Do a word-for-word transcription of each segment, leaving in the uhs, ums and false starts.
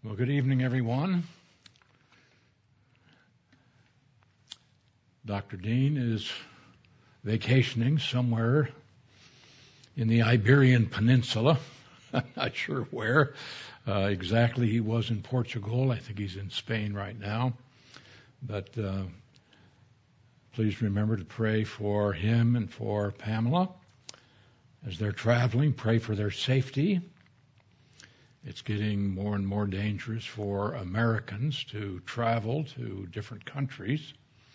Well, good evening, everyone. Doctor Dean is vacationing somewhere in the Iberian Peninsula. I'm not sure where uh, exactly he was in Portugal. I think he's in Spain right now. But uh, please remember to pray for him and for Pamela as they're traveling. Pray for their safety. It's getting more and more dangerous for Americans to travel to different countries.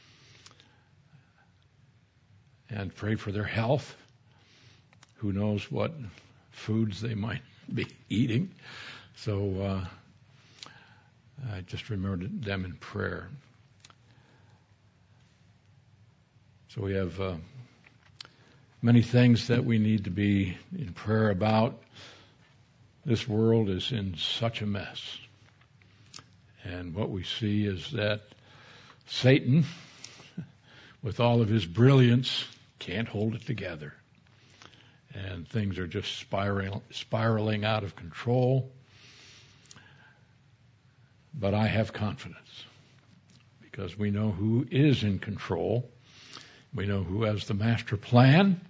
And pray for their health. Who knows what foods they might be eating. So uh, I just remember them in prayer. So we have uh, many things that we need to be in prayer about. This world is in such a mess. And what we see is that Satan, with all of his brilliance, can't hold it together. And things are just spiraling, spiraling out of control. But I have confidence because we know who is in control. We know who has the master plan.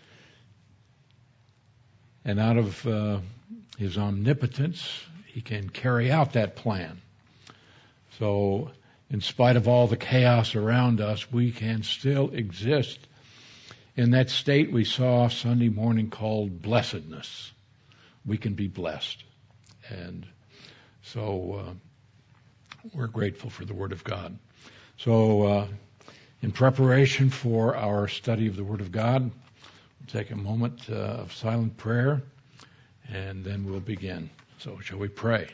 And out of uh, his omnipotence, he can carry out that plan. So, in spite of all the chaos around us, we can still exist in that state we saw Sunday morning called blessedness. We can be blessed. And so uh, we're grateful for the Word of God. So uh, in preparation for our study of the Word of God, we'll take a moment uh, of silent prayer, and then we'll begin. So shall we pray?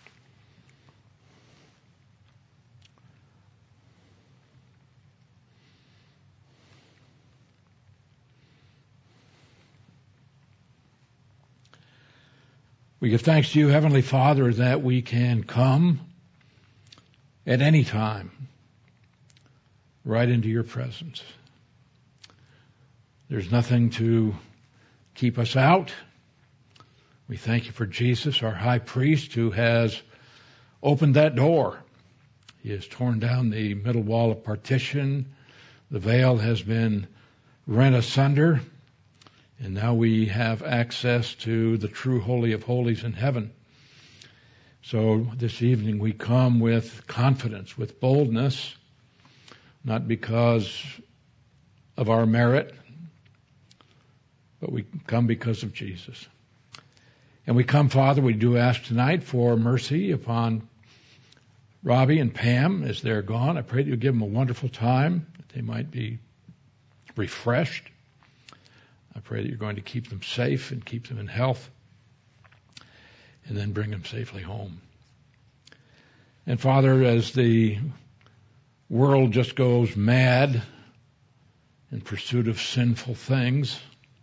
We give thanks to you, Heavenly Father, that we can come at any time right into your presence. There's nothing to keep us out. We thank you for Jesus, our high priest, who has opened that door. He has torn down the middle wall of partition. The veil has been rent asunder. And now we have access to the true Holy of Holies in heaven. So this evening we come with confidence, with boldness, not because of our merit, but we come because of Jesus. And we come, Father, we do ask tonight for mercy upon Robbie and Pam as they're gone. I pray that you give them a wonderful time, that they might be refreshed. I pray that you're going to keep them safe and keep them in health and then bring them safely home. And Father, as the world just goes mad in pursuit of sinful things,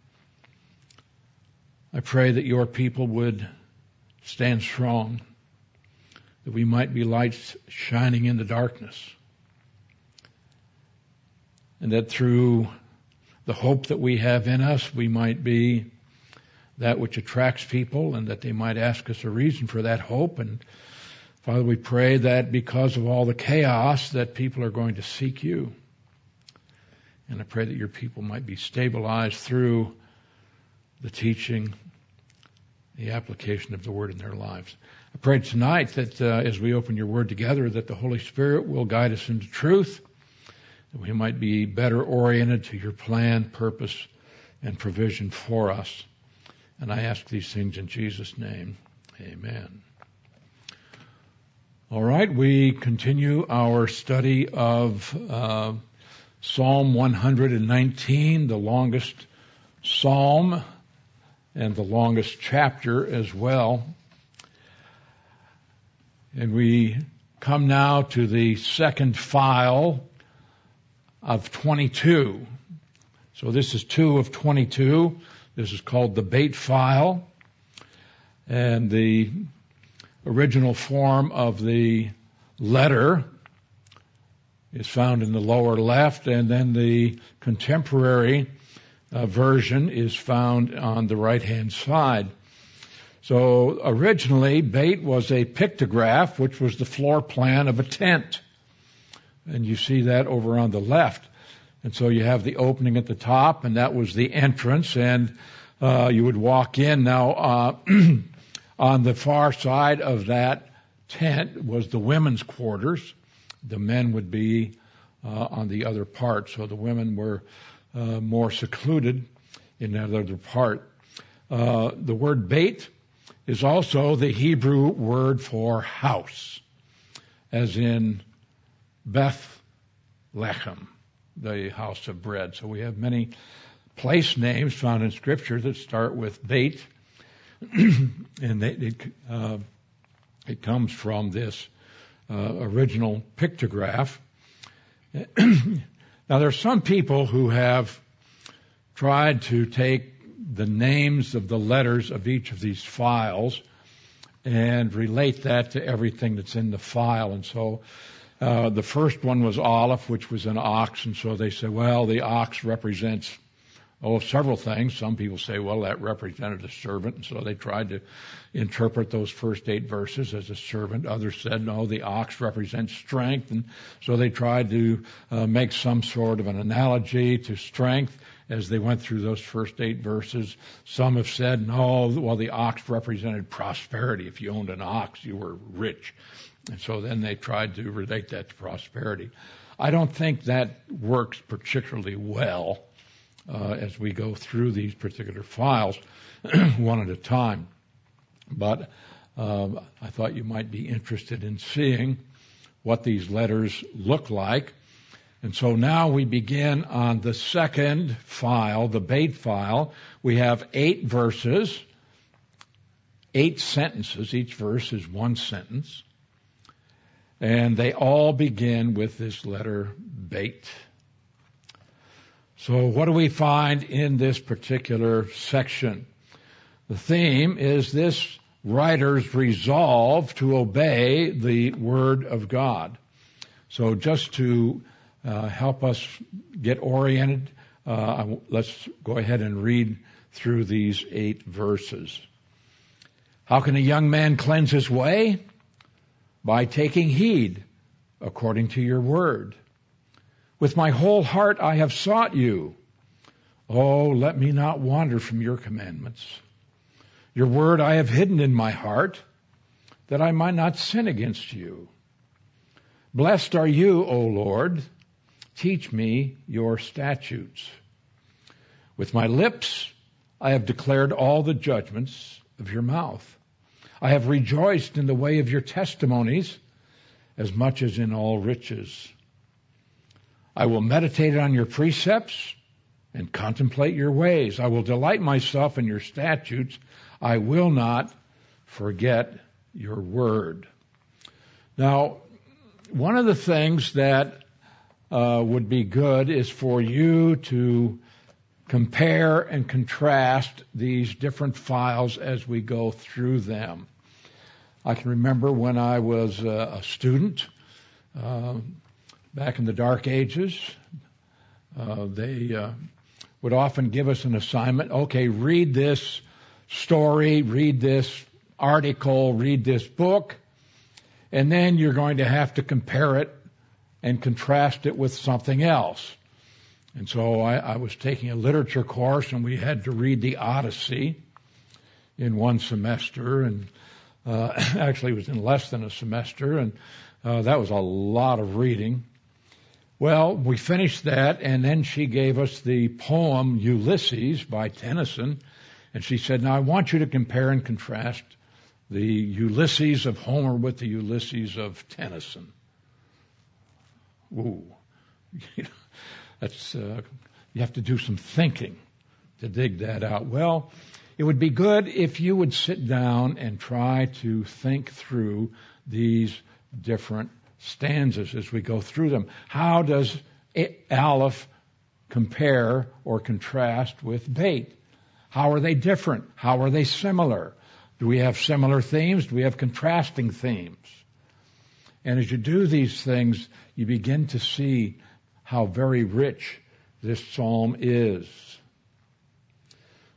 I pray that your people would stand strong, that we might be lights shining in the darkness, and that through the hope that we have in us, we might be that which attracts people and that they might ask us a reason for that hope. And Father, we pray that because of all the chaos that people are going to seek you. And I pray that your people might be stabilized through the teaching, the application of the word in their lives. I pray tonight that uh, as we open your word together, that the Holy Spirit will guide us into truth, that we might be better oriented to your plan, purpose, and provision for us. And I ask these things in Jesus' name. Amen. All right, we continue our study of uh, Psalm one hundred nineteen, the longest psalm and the longest chapter as well. And we come now to the second file of twenty-two. So this is two of twenty-two. This is called the Beit file. And the original form of the letter is found in the lower left, and then the contemporary uh, version is found on the right-hand side. So originally, Beit was a pictograph, which was the floor plan of a tent. And you see that over on the left. And so you have the opening at the top, and that was the entrance, and uh, you would walk in. Now, uh, on the far side of that tent was the women's quarters. The men would be uh, on the other part, so the women were uh, more secluded in that other part. Uh, the word Beit is also the Hebrew word for house, as in Bethlehem, the house of bread. So we have many place names found in Scripture that start with Beit, and they, it, uh, it comes from this uh, original pictograph. Now, there are some people who have tried to take the names of the letters of each of these files and relate that to everything that's in the file. And so uh, the first one was Aleph, which was an ox, and so they say, well, the ox represents, oh, several things. Some people say, well, that represented a servant, and so they tried to interpret those first eight verses as a servant. Others said, no, the ox represents strength, and so they tried to uh, make some sort of an analogy to strength as they went through those first eight verses. Some have said, no, well, the ox represented prosperity. If you owned an ox, you were rich. And so then they tried to relate that to prosperity. I don't think that works particularly well uh, as we go through these particular files one at a time. But uh, I thought you might be interested in seeing what these letters look like. And so now we begin on the second file, the Beit file. We have eight verses, eight sentences. Each verse is one sentence. And they all begin with this letter Beit. So what do we find in this particular section? The theme is this writer's resolve to obey the Word of God. So just to Uh, help us get oriented, uh, let's go ahead and read through these eight verses. How can a young man cleanse his way? By taking heed according to your word. With my whole heart I have sought you. Oh, let me not wander from your commandments. Your word I have hidden in my heart, that I might not sin against you. Blessed are you, O Lord. Teach me your statutes. With my lips I have declared all the judgments of your mouth. I have rejoiced in the way of your testimonies as much as in all riches. I will meditate on your precepts and contemplate your ways. I will delight myself in your statutes. I will not forget your word. Now, one of the things that Uh, would be good is for you to compare and contrast these different files as we go through them. I can remember when I was uh, a student uh, back in the Dark Ages, uh, they uh, would often give us an assignment. Okay, read this story, read this article, read this book, and then you're going to have to compare it and contrast it with something else. And so I, I was taking a literature course, and we had to read the Odyssey in one semester, and uh, actually it was in less than a semester, and uh, that was a lot of reading. Well, we finished that, and then she gave us the poem Ulysses by Tennyson, and she said, now I want you to compare and contrast the Ulysses of Homer with the Ulysses of Tennyson. Ooh, that's uh, you have to do some thinking to dig that out. Well, it would be good if you would sit down and try to think through these different stanzas as we go through them. How does Aleph compare or contrast with Beit? How are they different? How are they similar? Do we have similar themes? Do we have contrasting themes? And as you do these things, you begin to see how very rich this psalm is.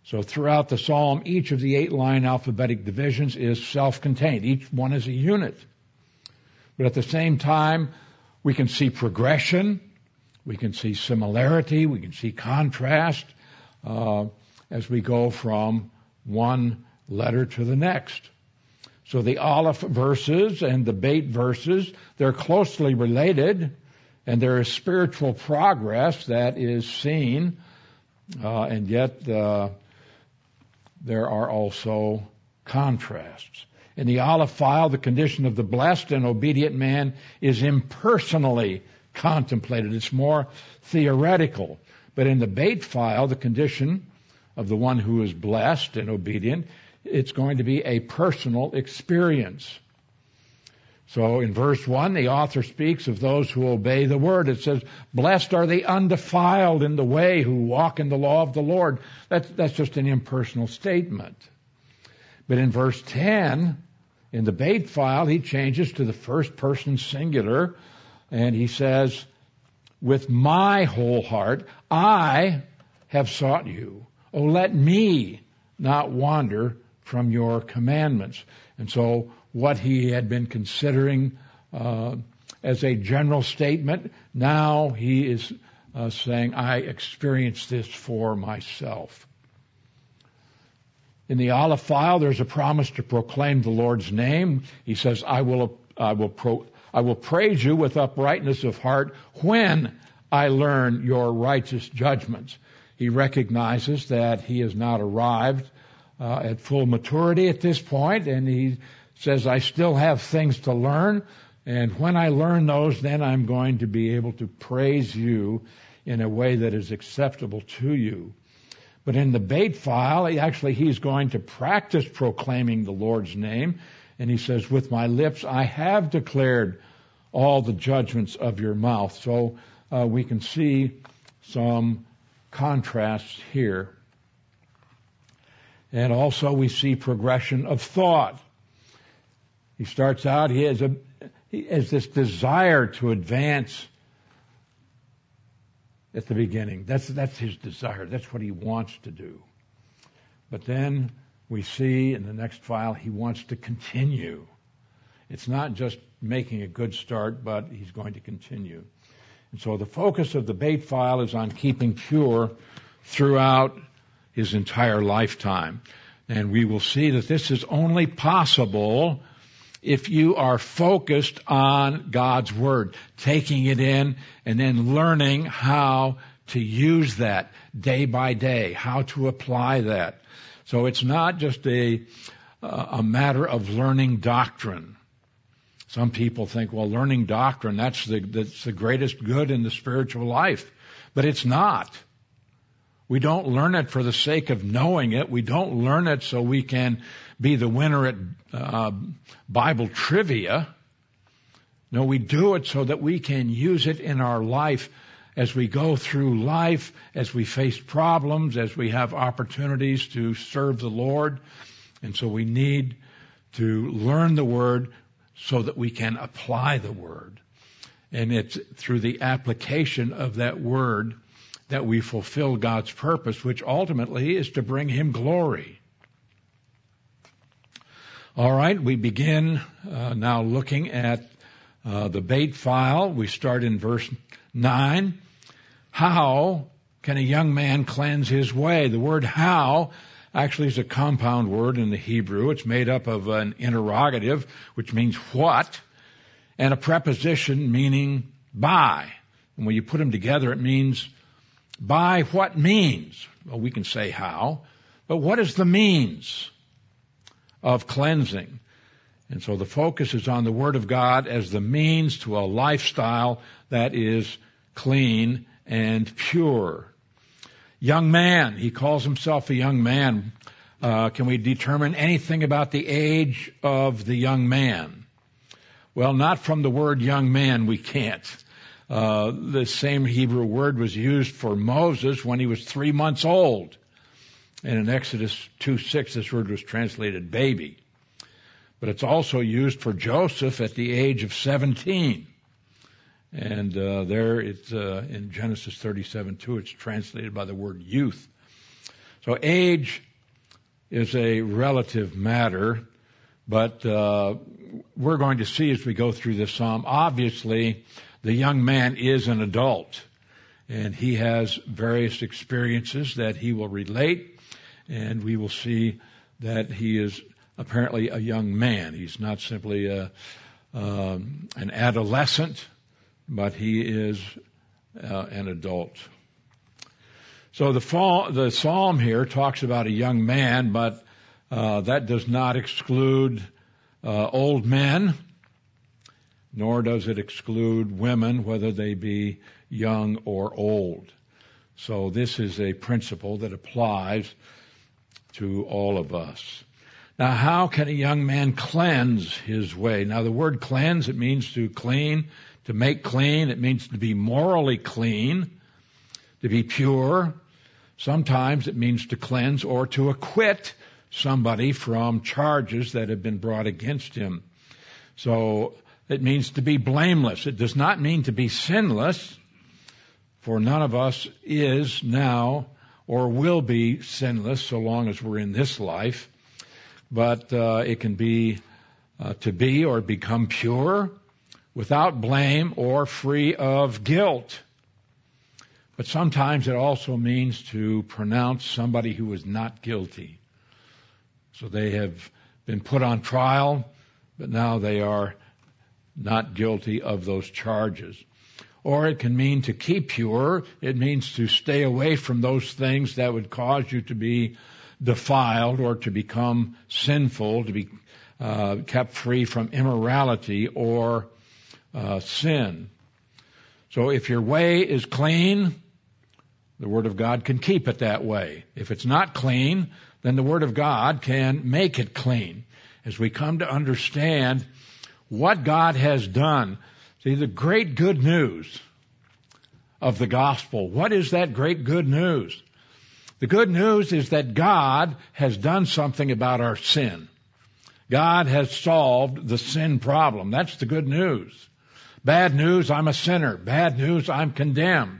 So throughout the psalm, each of the eight line alphabetic divisions is self-contained. Each one is a unit. But at the same time, we can see progression, we can see similarity, we can see contrast uh, as we go from one letter to the next. So the Aleph verses and the Beit verses, they're closely related, and there is spiritual progress that is seen, uh, and yet uh, there are also contrasts. In the Aleph file, the condition of the blessed and obedient man is impersonally contemplated. It's more theoretical. But in the Beit file, the condition of the one who is blessed and obedient, it's going to be a personal experience. So in verse one, the author speaks of those who obey the word. It says, blessed are the undefiled in the way who walk in the law of the Lord. That's, that's just an impersonal statement. But in verse ten, in the Beit file, he changes to the first person singular, and he says, with my whole heart, I have sought you. Oh, let me not wander from your commandments. And so what he had been considering uh, as a general statement, now he is uh, saying, I experienced this for myself. In the Aleph file, there's a promise to proclaim the Lord's name. He says, I will, I will, pro, I will praise you with uprightness of heart when I learn your righteous judgments. He recognizes that he has not arrived uh, at full maturity at this point, and he says, I still have things to learn, and when I learn those, then I'm going to be able to praise you in a way that is acceptable to you. But in the Beit file, he actually he's going to practice proclaiming the Lord's name, and he says, with my lips I have declared all the judgments of your mouth. So uh, we can see some contrasts here. And also we see progression of thought. He starts out, he has, a, he has this desire to advance at the beginning. That's, that's his desire. That's what he wants to do. But then we see in the next file, he wants to continue. It's not just making a good start, but he's going to continue. And so the focus of the Beit file is on keeping pure throughout his entire lifetime. And we will see that this is only possible if you are focused on God's Word, taking it in and then learning how to use that day by day, how to apply that. So it's not just a, a matter of learning doctrine. Some people think, well, learning doctrine, that's the, that's the greatest good in the spiritual life. But it's not. We don't learn it for the sake of knowing it. We don't learn it so we can be the winner at uh, Bible trivia. No, we do it so that we can use it in our life as we go through life, as we face problems, as we have opportunities to serve the Lord. And so we need to learn the Word so that we can apply the Word. And it's through the application of that Word that we fulfill God's purpose, which ultimately is to bring Him glory. All right, we begin uh, now looking at uh, the Beit file. We start in verse nine. How can a young man cleanse his way? The word how actually is a compound word in the Hebrew. It's made up of an interrogative, which means what, and a preposition meaning by. And when you put them together, it means by what means? Well, we can say how, but what is the means of cleansing? And so the focus is on the Word of God as the means to a lifestyle that is clean and pure. Young man, he calls himself a young man. Uh, can we determine anything about the age of the young man? Well, not from the word young man, we can't. Uh, the same Hebrew word was used for Moses when he was three months old. And in Exodus two six, this word was translated baby. But it's also used for Joseph at the age of seventeen. And uh, there it's uh, in Genesis thirty-seven two, it's translated by the word youth. So age is a relative matter, but uh, we're going to see as we go through this psalm, obviously the young man is an adult, and he has various experiences that he will relate, and we will see that he is apparently a young man. He's not simply a, um, an adolescent, but he is uh, an adult. So the, fall, the psalm here talks about a young man, but uh, that does not exclude uh, old men, nor does it exclude women, whether they be young or old. So this is a principle that applies to all of us. Now, how can a young man cleanse his way? Now, the word cleanse, it means to clean, to make clean. It means to be morally clean, to be pure. Sometimes it means to cleanse or to acquit somebody from charges that have been brought against him. So it means to be blameless. It does not mean to be sinless, for none of us is now or will be sinless so long as we're in this life. But uh, it can be uh, to be or become pure, without blame or free of guilt. But sometimes it also means to pronounce somebody who is not guilty. So they have been put on trial, but now they are not guilty of those charges. Or it can mean to keep pure. It means to stay away from those things that would cause you to be defiled or to become sinful, to be uh, kept free from immorality or uh, sin. So if your way is clean, the Word of God can keep it that way. If it's not clean, then the Word of God can make it clean. As we come to understand what God has done. See, the great good news of the gospel, what is that great good news? The good news is that God has done something about our sin. God has solved the sin problem. That's the good news. Bad news, I'm a sinner. Bad news, I'm condemned.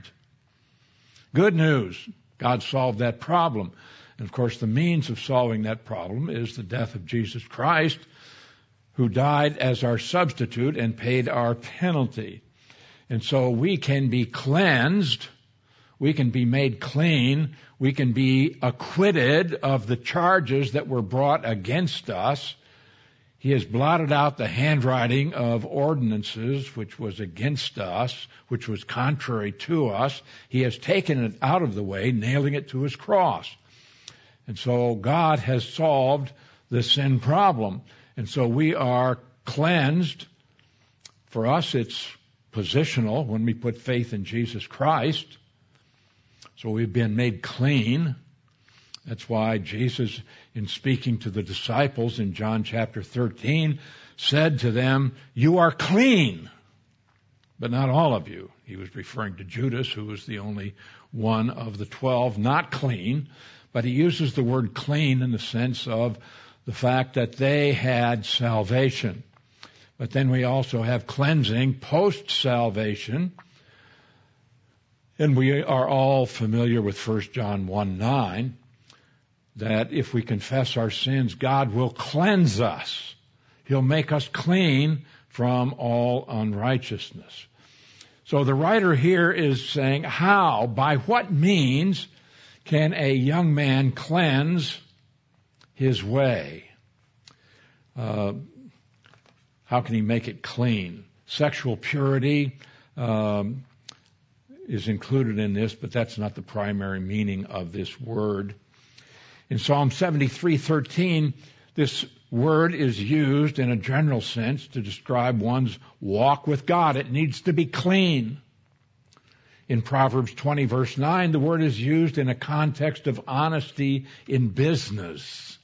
Good news, God solved that problem. And of course, the means of solving that problem is the death of Jesus Christ, who died as our substitute and paid our penalty. And so we can be cleansed, we can be made clean, we can be acquitted of the charges that were brought against us. He has blotted out the handwriting of ordinances which was against us, which was contrary to us. He has taken it out of the way, nailing it to his cross. And so God has solved the sin problem. And so we are cleansed. For us, it's positional when we put faith in Jesus Christ. So we've been made clean. That's why Jesus, in speaking to the disciples in John chapter thirteen, said to them, "You are clean, but not all of you." He was referring to Judas, who was the only one of the twelve not clean. But he uses the word clean in the sense of the fact that they had salvation. But then we also have cleansing post-salvation. And we are all familiar with First John one nine, that if we confess our sins, God will cleanse us. He'll make us clean from all unrighteousness. So the writer here is saying, how, by what means can a young man cleanse his way? Uh, how can he make it clean? Sexual purity um, is included in this, but that's not the primary meaning of this word. In Psalm seventy-three thirteen, this word is used in a general sense to describe one's walk with God. It needs to be clean. In Proverbs twenty verse nine, the word is used in a context of honesty in business.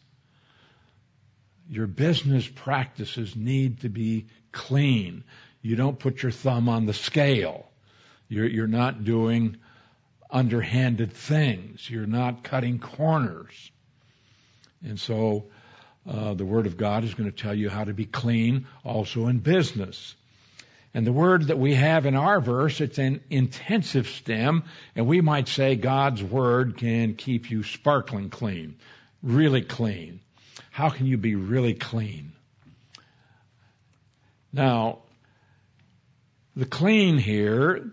Your business practices need to be clean. You don't put your thumb on the scale. You're, you're not doing underhanded things. You're not cutting corners. And so uh, the Word of God is going to tell you how to be clean also in business. And the word that we have in our verse, it's an intensive stem, and we might say God's word can keep you sparkling clean, really clean. How can you be really clean? Now, the clean here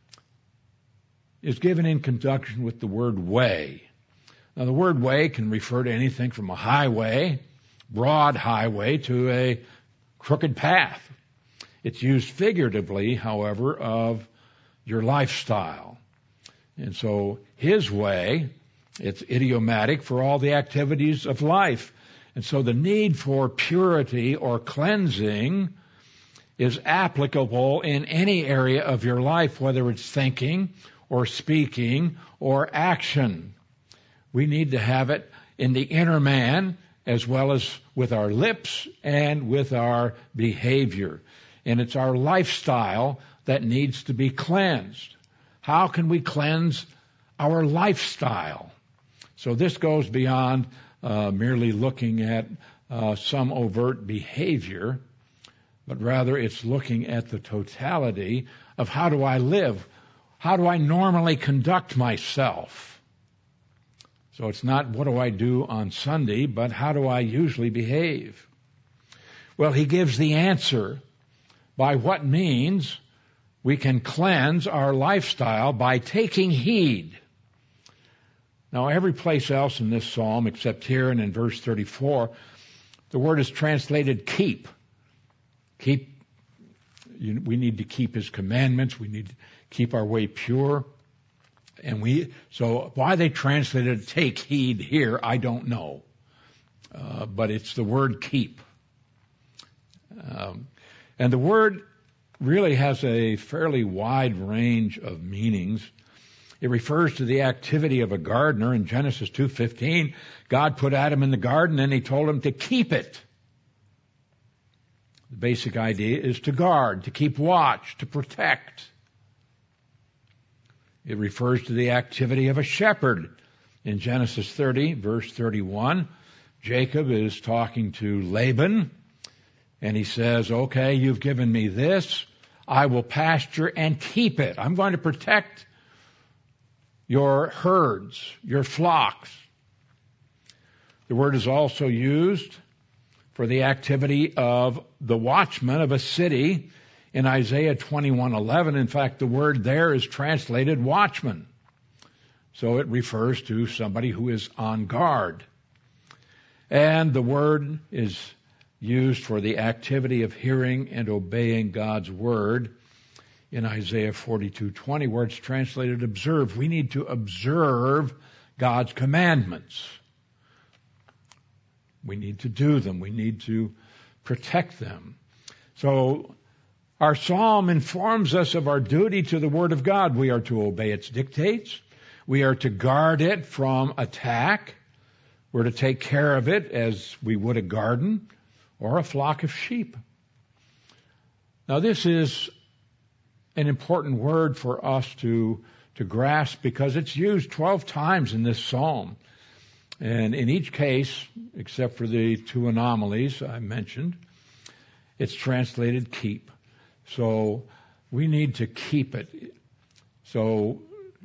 is given in conjunction with the word way. Now, the word way can refer to anything from a highway, broad highway, to a crooked path. It's used figuratively, however, of your lifestyle. And so his way, it's idiomatic for all the activities of life. And so the need for purity or cleansing is applicable in any area of your life, whether it's thinking or speaking or action. We need to have it in the inner man as well as with our lips and with our behavior. And it's our lifestyle that needs to be cleansed. How can we cleanse our lifestyle? So this goes beyond uh, merely looking at uh, some overt behavior, but rather it's looking at the totality of how do I live? How do I normally conduct myself? So it's not what do I do on Sunday, but how do I usually behave? Well, he gives the answer by what means we can cleanse our lifestyle by taking heed. Now, every place else in this psalm, except here and in verse thirty-four, the word is translated keep. Keep, you, we need to keep his commandments. We need to keep our way pure. And we, so why they translated take heed here, I don't know. Uh, but it's the word keep. Um, and the word really has a fairly wide range of meanings. It refers to the activity of a gardener. In Genesis two fifteen, God put Adam in the garden and he told him to keep it. The basic idea is to guard, to keep watch, to protect. It refers to the activity of a shepherd. In Genesis thirty, verse thirty-one, Jacob is talking to Laban, and he says, okay, you've given me this. I will pasture and keep it. I'm going to protect your herds, your flocks. The word is also used for the activity of the watchman of a city. In Isaiah twenty-one eleven, in fact, the word there is translated watchman. So it refers to somebody who is on guard. And the word is used for the activity of hearing and obeying God's word in Isaiah forty-two twenty, where it's translated observe. We need to observe God's commandments. We need to do them. We need to protect them. So our psalm informs us of our duty to the Word of God. We are to obey its dictates. We are to guard it from attack. We're to take care of it as we would a garden or a flock of sheep. Now, this is an important word for us to, to grasp because it's used twelve times in this psalm. And in each case, except for the two anomalies I mentioned, it's translated keep. So we need to keep it. So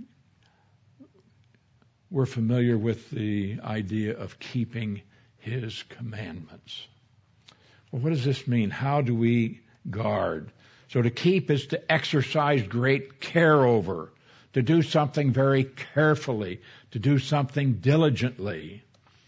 we're familiar with the idea of keeping his commandments. Well, what does this mean? How do we guard? So to keep is to exercise great care over, to do something very carefully, to do something diligently.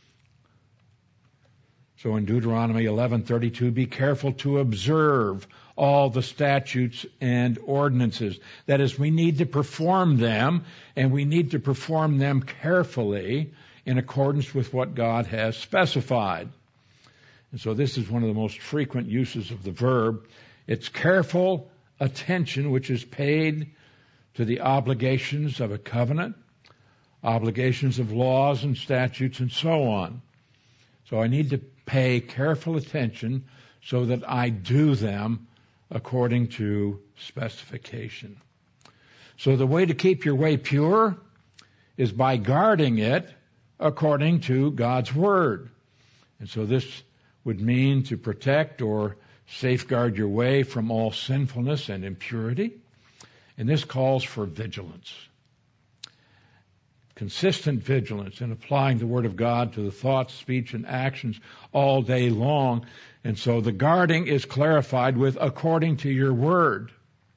So in Deuteronomy eleven thirty-two, be careful to observe all the statutes and ordinances. That is, we need to perform them, and we need to perform them carefully in accordance with what God has specified. And so this is one of the most frequent uses of the verb. It's careful attention which is paid to the obligations of a covenant, obligations of laws and statutes and so on. So I need to pay careful attention so that I do them according to specification. So the way to keep your way pure is by guarding it according to God's Word. And so this would mean to protect or Safeguard your way from all sinfulness and impurity. And this calls for vigilance. Consistent vigilance in applying the Word of God to the thoughts, speech, and actions all day long. And so the guarding is clarified with according to your Word.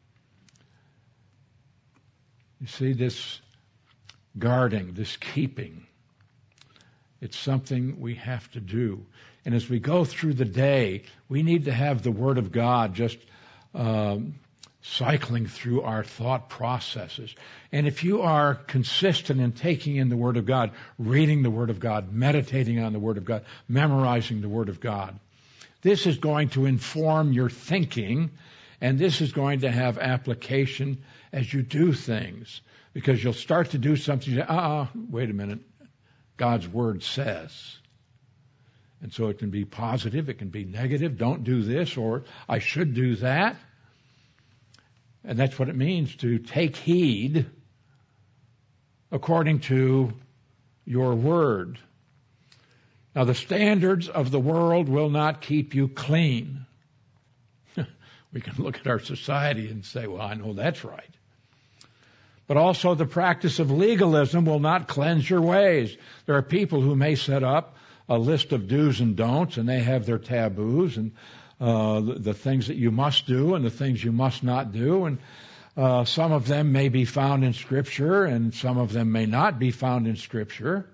You see, this guarding, this keeping, it's something we have to do. And as we go through the day, we need to have the Word of God just um, cycling through our thought processes. And if you are consistent in taking in the Word of God, reading the Word of God, meditating on the Word of God, memorizing the Word of God, this is going to inform your thinking, and this is going to have application as you do things. Because you'll start to do something, you say, uh-uh, wait a minute, God's Word says. And so it can be positive, it can be negative, don't do this, or I should do that. And that's what it means to take heed according to your Word. Now, the standards of the world will not keep you clean. We can look at our society and say, well, I know that's right. But also the practice of legalism will not cleanse your ways. There are people who may set up a list of do's and don'ts, and they have their taboos and uh, the, the things that you must do and the things you must not do. And uh, some of them may be found in Scripture, and some of them may not be found in Scripture.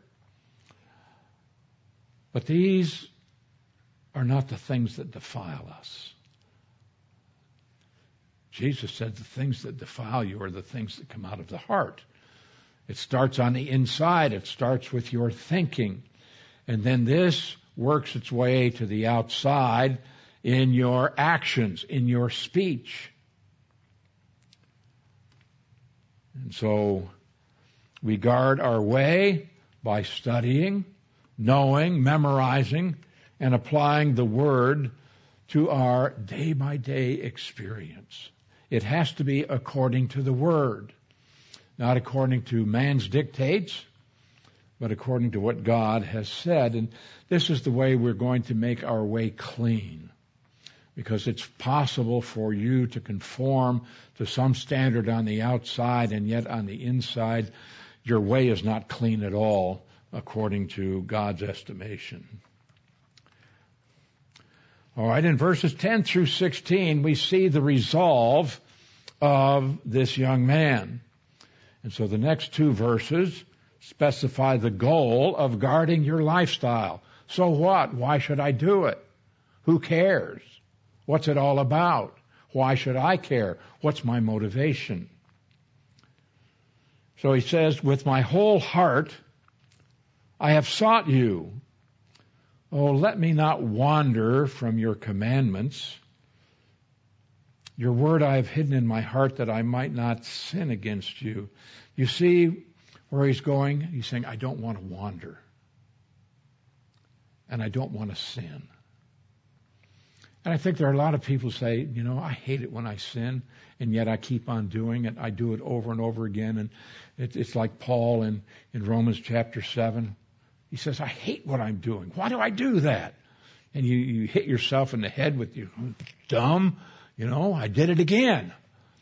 But these are not the things that defile us. Jesus said the things that defile you are the things that come out of the heart. It starts on the inside. It starts with your thinking. And then this works its way to the outside in your actions, in your speech. And so we guard our way by studying, knowing, memorizing, and applying the Word to our day-by-day experience. It has to be according to the Word, not according to man's dictates, but according to what God has said. And this is the way we're going to make our way clean, because it's possible for you to conform to some standard on the outside, and yet on the inside, your way is not clean at all, according to God's estimation. All right, in verses ten through sixteen, we see the resolve of this young man. And so the next two verses specify the goal of guarding your lifestyle. So what? Why should I do it? Who cares? What's it all about? Why should I care? What's my motivation? So he says, with my whole heart, I have sought you. Oh, let me not wander from your commandments. Your word I have hidden in my heart that I might not sin against you. You see where he's going? He's saying, I don't want to wander. And I don't want to sin. And I think there are a lot of people who say, you know, I hate it when I sin, and yet I keep on doing it. I do it over and over again. And it, it's like Paul in, in Romans chapter seven. He says, I hate what I'm doing. Why do I do that? And you, you hit yourself in the head with you, dumb, you know, I did it again.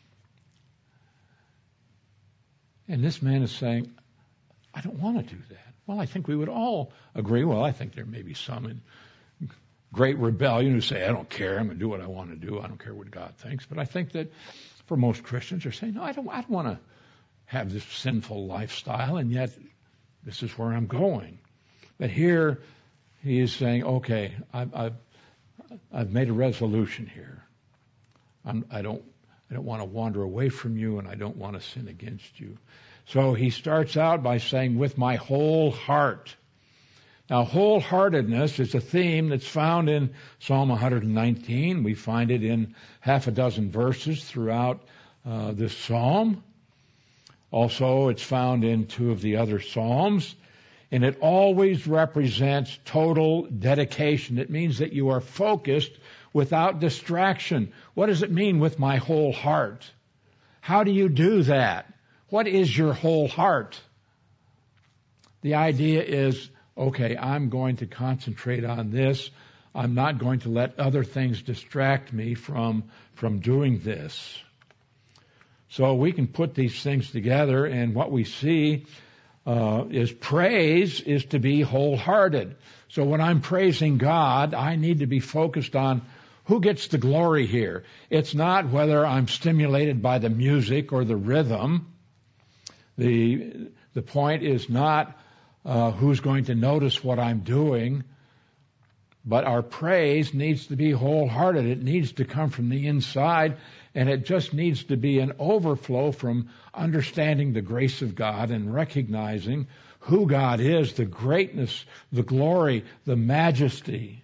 And this man is saying, I don't want to do that. Well, I think we would all agree. Well, I think there may be some in great rebellion who say, I don't care. I'm going to do what I want to do. I don't care what God thinks. But I think that for most Christians are saying, no, I don't, I don't want to have this sinful lifestyle, and yet this is where I'm going. But here he is saying, okay, I've, I've, I've made a resolution here. I'm, I don't, I don't want to wander away from you, and I don't want to sin against you. So he starts out by saying, with my whole heart. Now, wholeheartedness is a theme that's found in Psalm one nineteen. We find it in half a dozen verses throughout uh, this psalm. Also, it's found in two of the other psalms. And it always represents total dedication. It means that you are focused without distraction. What does it mean with my whole heart? How do you do that? What is your whole heart? The idea is, okay, I'm going to concentrate on this. I'm not going to let other things distract me from, from doing this. So we can put these things together, and what we see uh, is praise is to be wholehearted. So when I'm praising God, I need to be focused on who gets the glory here. It's not whether I'm stimulated by the music or the rhythm. The, the point is not uh, who's going to notice what I'm doing, but our praise needs to be wholehearted. It needs to come from the inside, and it just needs to be an overflow from understanding the grace of God and recognizing who God is, the greatness, the glory, the majesty.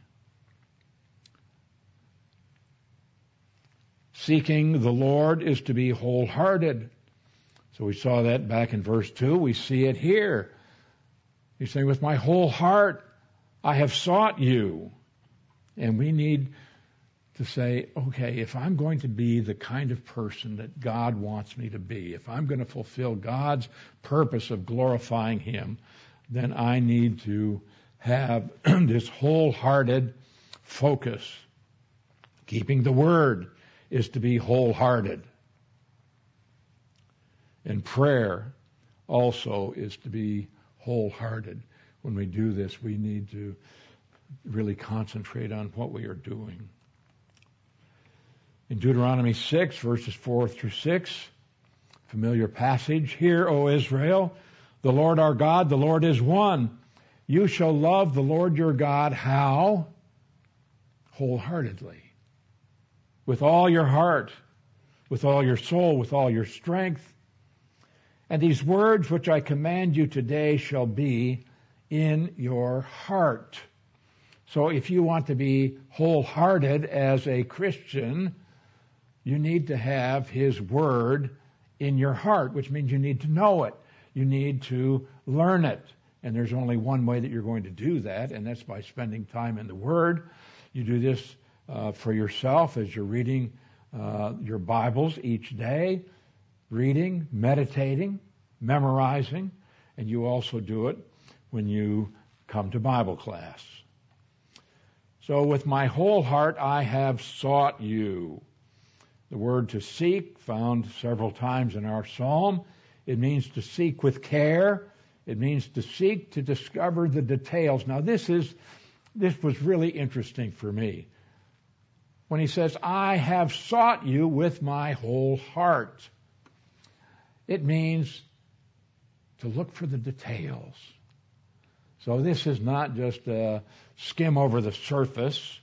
Seeking the Lord is to be wholehearted. So we saw that back in verse two. We see it here. He's saying, with my whole heart, I have sought you. And we need to say, okay, if I'm going to be the kind of person that God wants me to be, if I'm going to fulfill God's purpose of glorifying Him, then I need to have this wholehearted focus. Keeping the Word is to be wholehearted. And prayer also is to be wholehearted. When we do this, we need to really concentrate on what we are doing. In Deuteronomy six, verses four through six, familiar passage, Hear, O Israel, the Lord our God, the Lord is one. You shall love the Lord your God, how? Wholeheartedly. With all your heart, with all your soul, with all your strength. And these words which I command you today shall be in your heart. So if you want to be wholehearted as a Christian, you need to have His Word in your heart, which means you need to know it. You need to learn it. And there's only one way that you're going to do that, and that's by spending time in the Word. You do this uh, for yourself as you're reading uh, your Bibles each day, reading, meditating, memorizing, and you also do it when you come to Bible class. So with my whole heart I have sought you. The word to seek, found several times in our psalm, it means to seek with care. It means to seek to discover the details. Now this is, this was really interesting for me. When he says, I have sought you with my whole heart. It means to look for the details. So this is not just a skim over the surface.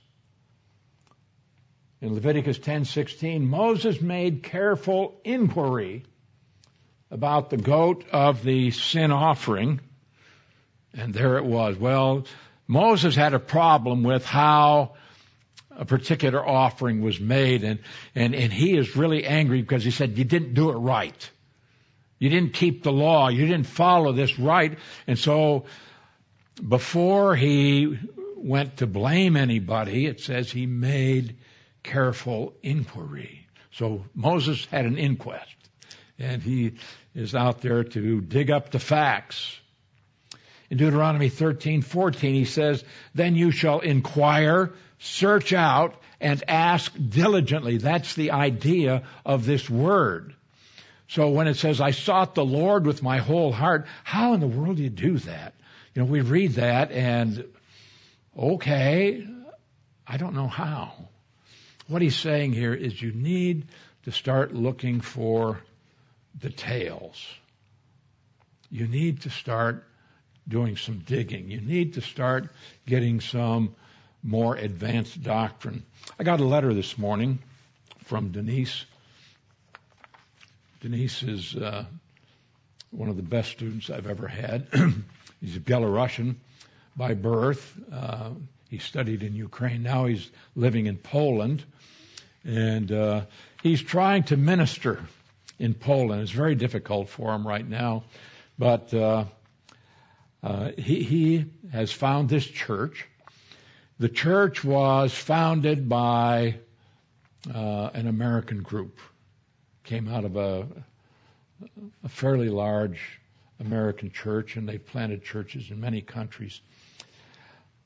In Leviticus ten sixteen, Moses made careful inquiry about the goat of the sin offering. And there it was. Well, Moses had a problem with how a particular offering was made, and, and, and he is really angry because he said, you didn't do it right. You didn't keep the law. You didn't follow this right. And so before he went to blame anybody, it says he made careful inquiry. So Moses had an inquest, and he is out there to dig up the facts. In Deuteronomy thirteen fourteen, he says, then you shall inquire, search out, and ask diligently. That's the idea of this word. So when it says, I sought the Lord with my whole heart, how in the world do you do that? You know, we read that and, okay, I don't know how. What he's saying here is you need to start looking for details. You need to start doing some digging. You need to start getting some more advanced doctrine. I got a letter this morning from Denise. Denise is uh, one of the best students I've ever had. He's a Belarusian by birth. Uh, he studied in Ukraine. Now he's living in Poland. And uh, he's trying to minister in Poland. It's very difficult for him right now. But uh, uh, he, he has found this church. The church was founded by uh, an American group. Came out of a, a fairly large American church, and they've planted churches in many countries.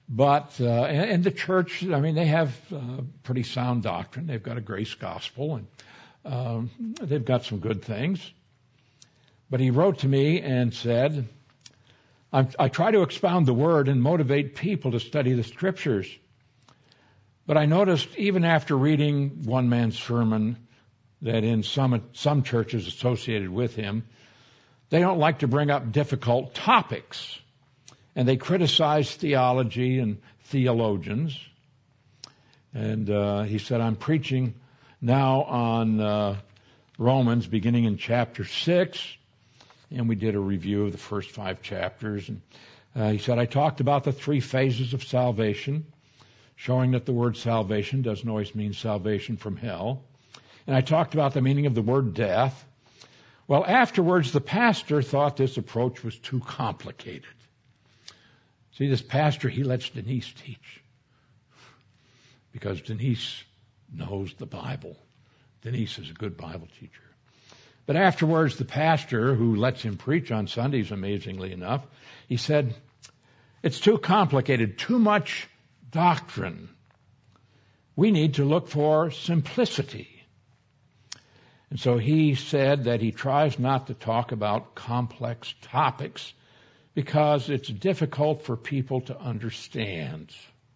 But, uh, and, and the church, I mean, they have uh, pretty sound doctrine. They've got a grace gospel, and um, they've got some good things. But he wrote to me and said, I'm, I try to expound the Word and motivate people to study the Scriptures. But I noticed, even after reading one man's sermon, that in some some churches associated with him, they don't like to bring up difficult topics. And they criticize theology and theologians. And uh, he said, I'm preaching now on uh, Romans, beginning in chapter six. And we did a review of the first five chapters. And uh, he said, I talked about the three phases of salvation, showing that the word salvation doesn't always mean salvation from hell. And I talked about the meaning of the word death. Well, afterwards, the pastor thought this approach was too complicated. See, this pastor, he lets Denise teach because Denise knows the Bible. Denise is a good Bible teacher. But afterwards, the pastor, who lets him preach on Sundays, amazingly enough, he said, it's too complicated, too much doctrine. We need to look for simplicity. And so he said that he tries not to talk about complex topics because it's difficult for people to understand.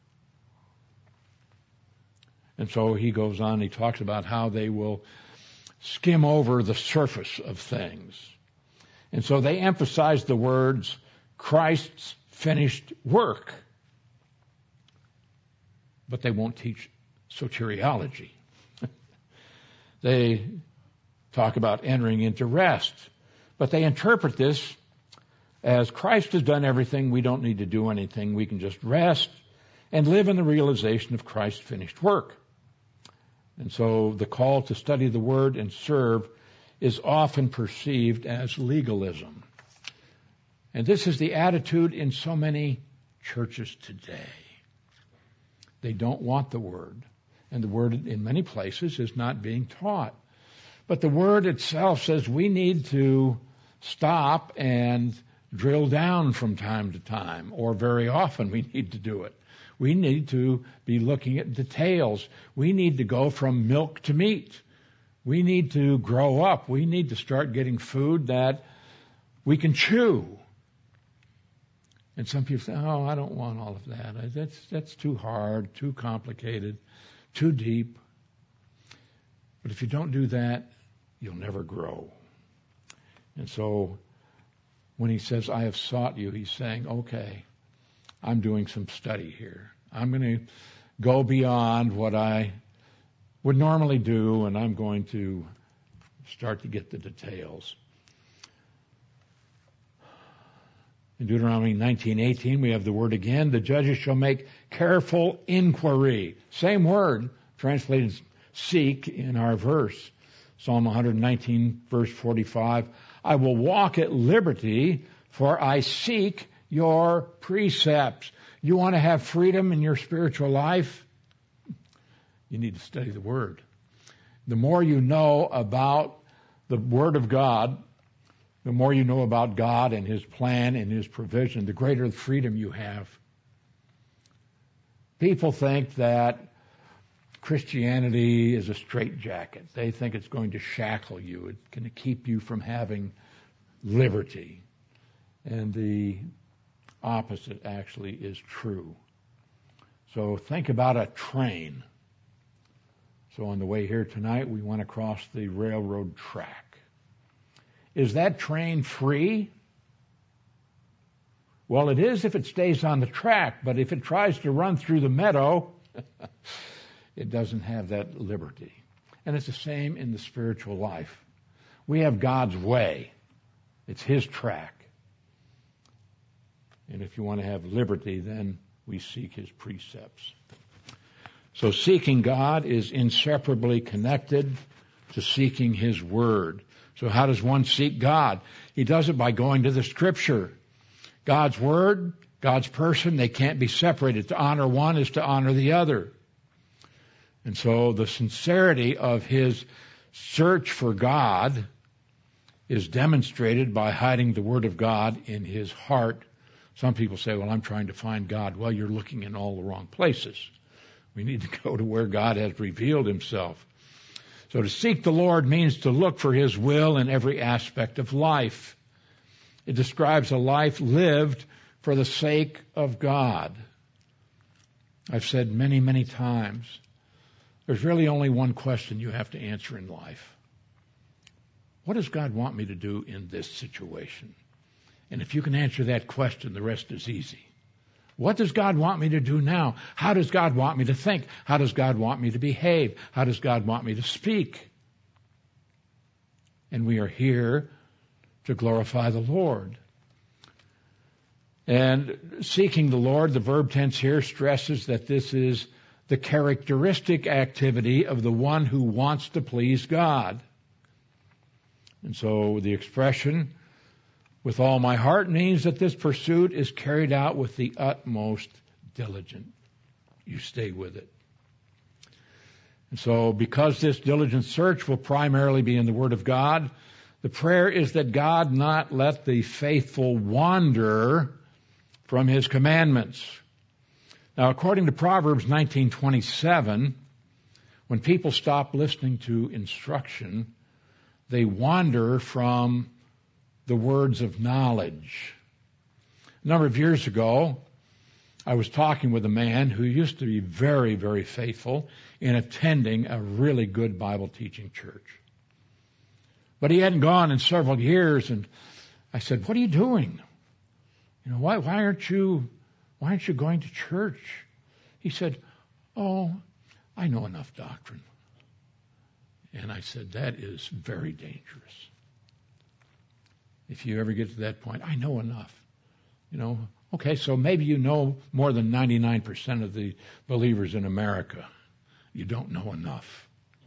And so he goes on, he talks about how they will skim over the surface of things. And so they emphasize the words, Christ's finished work. But they won't teach soteriology. They talk about entering into rest. But they interpret this as Christ has done everything, we don't need to do anything. We can just rest and live in the realization of Christ's finished work. And so the call to study the Word and serve is often perceived as legalism. And this is the attitude in so many churches today. They don't want the Word. And the Word in many places is not being taught. But the Word itself says we need to stop and drill down from time to time, or very often we need to do it. We need to be looking at details. We need to go from milk to meat. We need to grow up. We need to start getting food that we can chew. And some people say, oh, I don't want all of that. That's, that's too hard, too complicated, too deep. But if you don't do that, you'll never grow. And so when he says, I have sought you, he's saying, okay, I'm doing some study here. I'm going to go beyond what I would normally do, and I'm going to start to get the details. In Deuteronomy nineteen eighteen, we have the word again, the judges shall make careful inquiry. Same word, translated seek in our verse. Psalm one nineteen, verse forty-five, I will walk at liberty, for I seek your precepts. You want to have freedom in your spiritual life? You need to study the Word. The more you know about the Word of God, the more you know about God and His plan and His provision, the greater the freedom you have. People think that Christianity is a straitjacket. They think it's going to shackle you. It's going to keep you from having liberty. And the opposite actually is true. So think about a train. So on the way here tonight, we went across the railroad track. Is that train free? Well, it is if it stays on the track, but if it tries to run through the meadow, it doesn't have that liberty. And it's the same in the spiritual life. We have God's way. It's His track. And if you want to have liberty, then we seek His precepts. So seeking God is inseparably connected to seeking His Word. So how does one seek God? He does it by going to the Scripture. God's Word, God's person, they can't be separated. To honor one is to honor the other. And so the sincerity of his search for God is demonstrated by hiding the Word of God in his heart Some people say, well, I'm trying to find God. Well, you're looking in all the wrong places. We need to go to where God has revealed himself. So to seek the Lord means to look for his will in every aspect of life. It describes a life lived for the sake of God. I've said many, many times, there's really only one question you have to answer in life. What does God want me to do in this situation? And if you can answer that question, the rest is easy. What does God want me to do now? How does God want me to think? How does God want me to behave? How does God want me to speak? And we are here to glorify the Lord. And seeking the Lord, the verb tense here stresses that this is the characteristic activity of the one who wants to please God. And so the expression, with all my heart, means that this pursuit is carried out with the utmost diligence. You stay with it. And so because this diligent search will primarily be in the Word of God, the prayer is that God not let the faithful wander from his commandments. Now, according to Proverbs nineteen twenty-seven, when people stop listening to instruction, they wander from the words of knowledge. A number of years ago, I was talking with a man who used to be very, very faithful in attending a really good Bible teaching church. But he hadn't gone in several years, and I said, what are you doing? You know, why, why aren't you, why aren't you going to church? He said, oh, I know enough doctrine. And I said, that is very dangerous. If you ever get to that point, I know enough. You know, okay, so maybe you know more than ninety-nine percent of the believers in America. You don't know enough.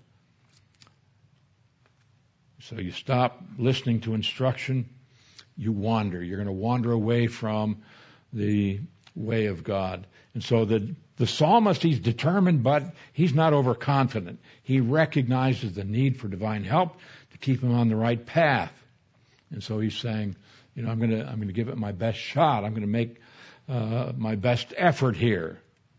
So you stop listening to instruction, you wander. You're going to wander away from the way of God. And so the, the psalmist, he's determined, but he's not overconfident. He recognizes the need for divine help to keep him on the right path. And so he's saying, you know, I'm going to I'm going to give it my best shot. I'm going to make uh, my best effort here.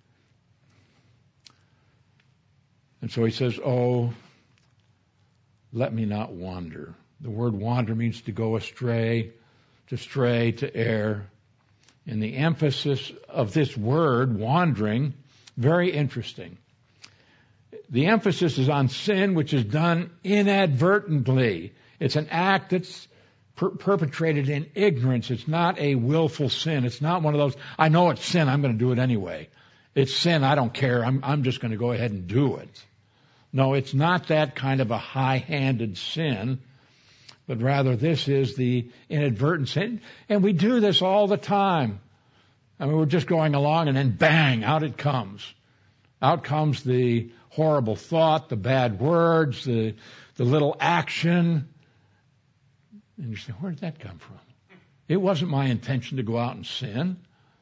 And so he says, oh, let me not wander. The word wander means to go astray, to stray, to err. And the emphasis of this word, wandering, very interesting. The emphasis is on sin which is done inadvertently. It's an act that's per- perpetrated in ignorance. It's not a willful sin. It's not one of those, I know it's sin, I'm going to do it anyway. It's sin, I don't care, I'm, I'm just going to go ahead and do it. No, it's not that kind of a high-handed sin, but rather this is the inadvertent sin. And we do this all the time. I mean, we're just going along and then bang, out it comes. Out comes the horrible thought, the bad words, the, the little action. And you say, where did that come from? It wasn't my intention to go out and sin.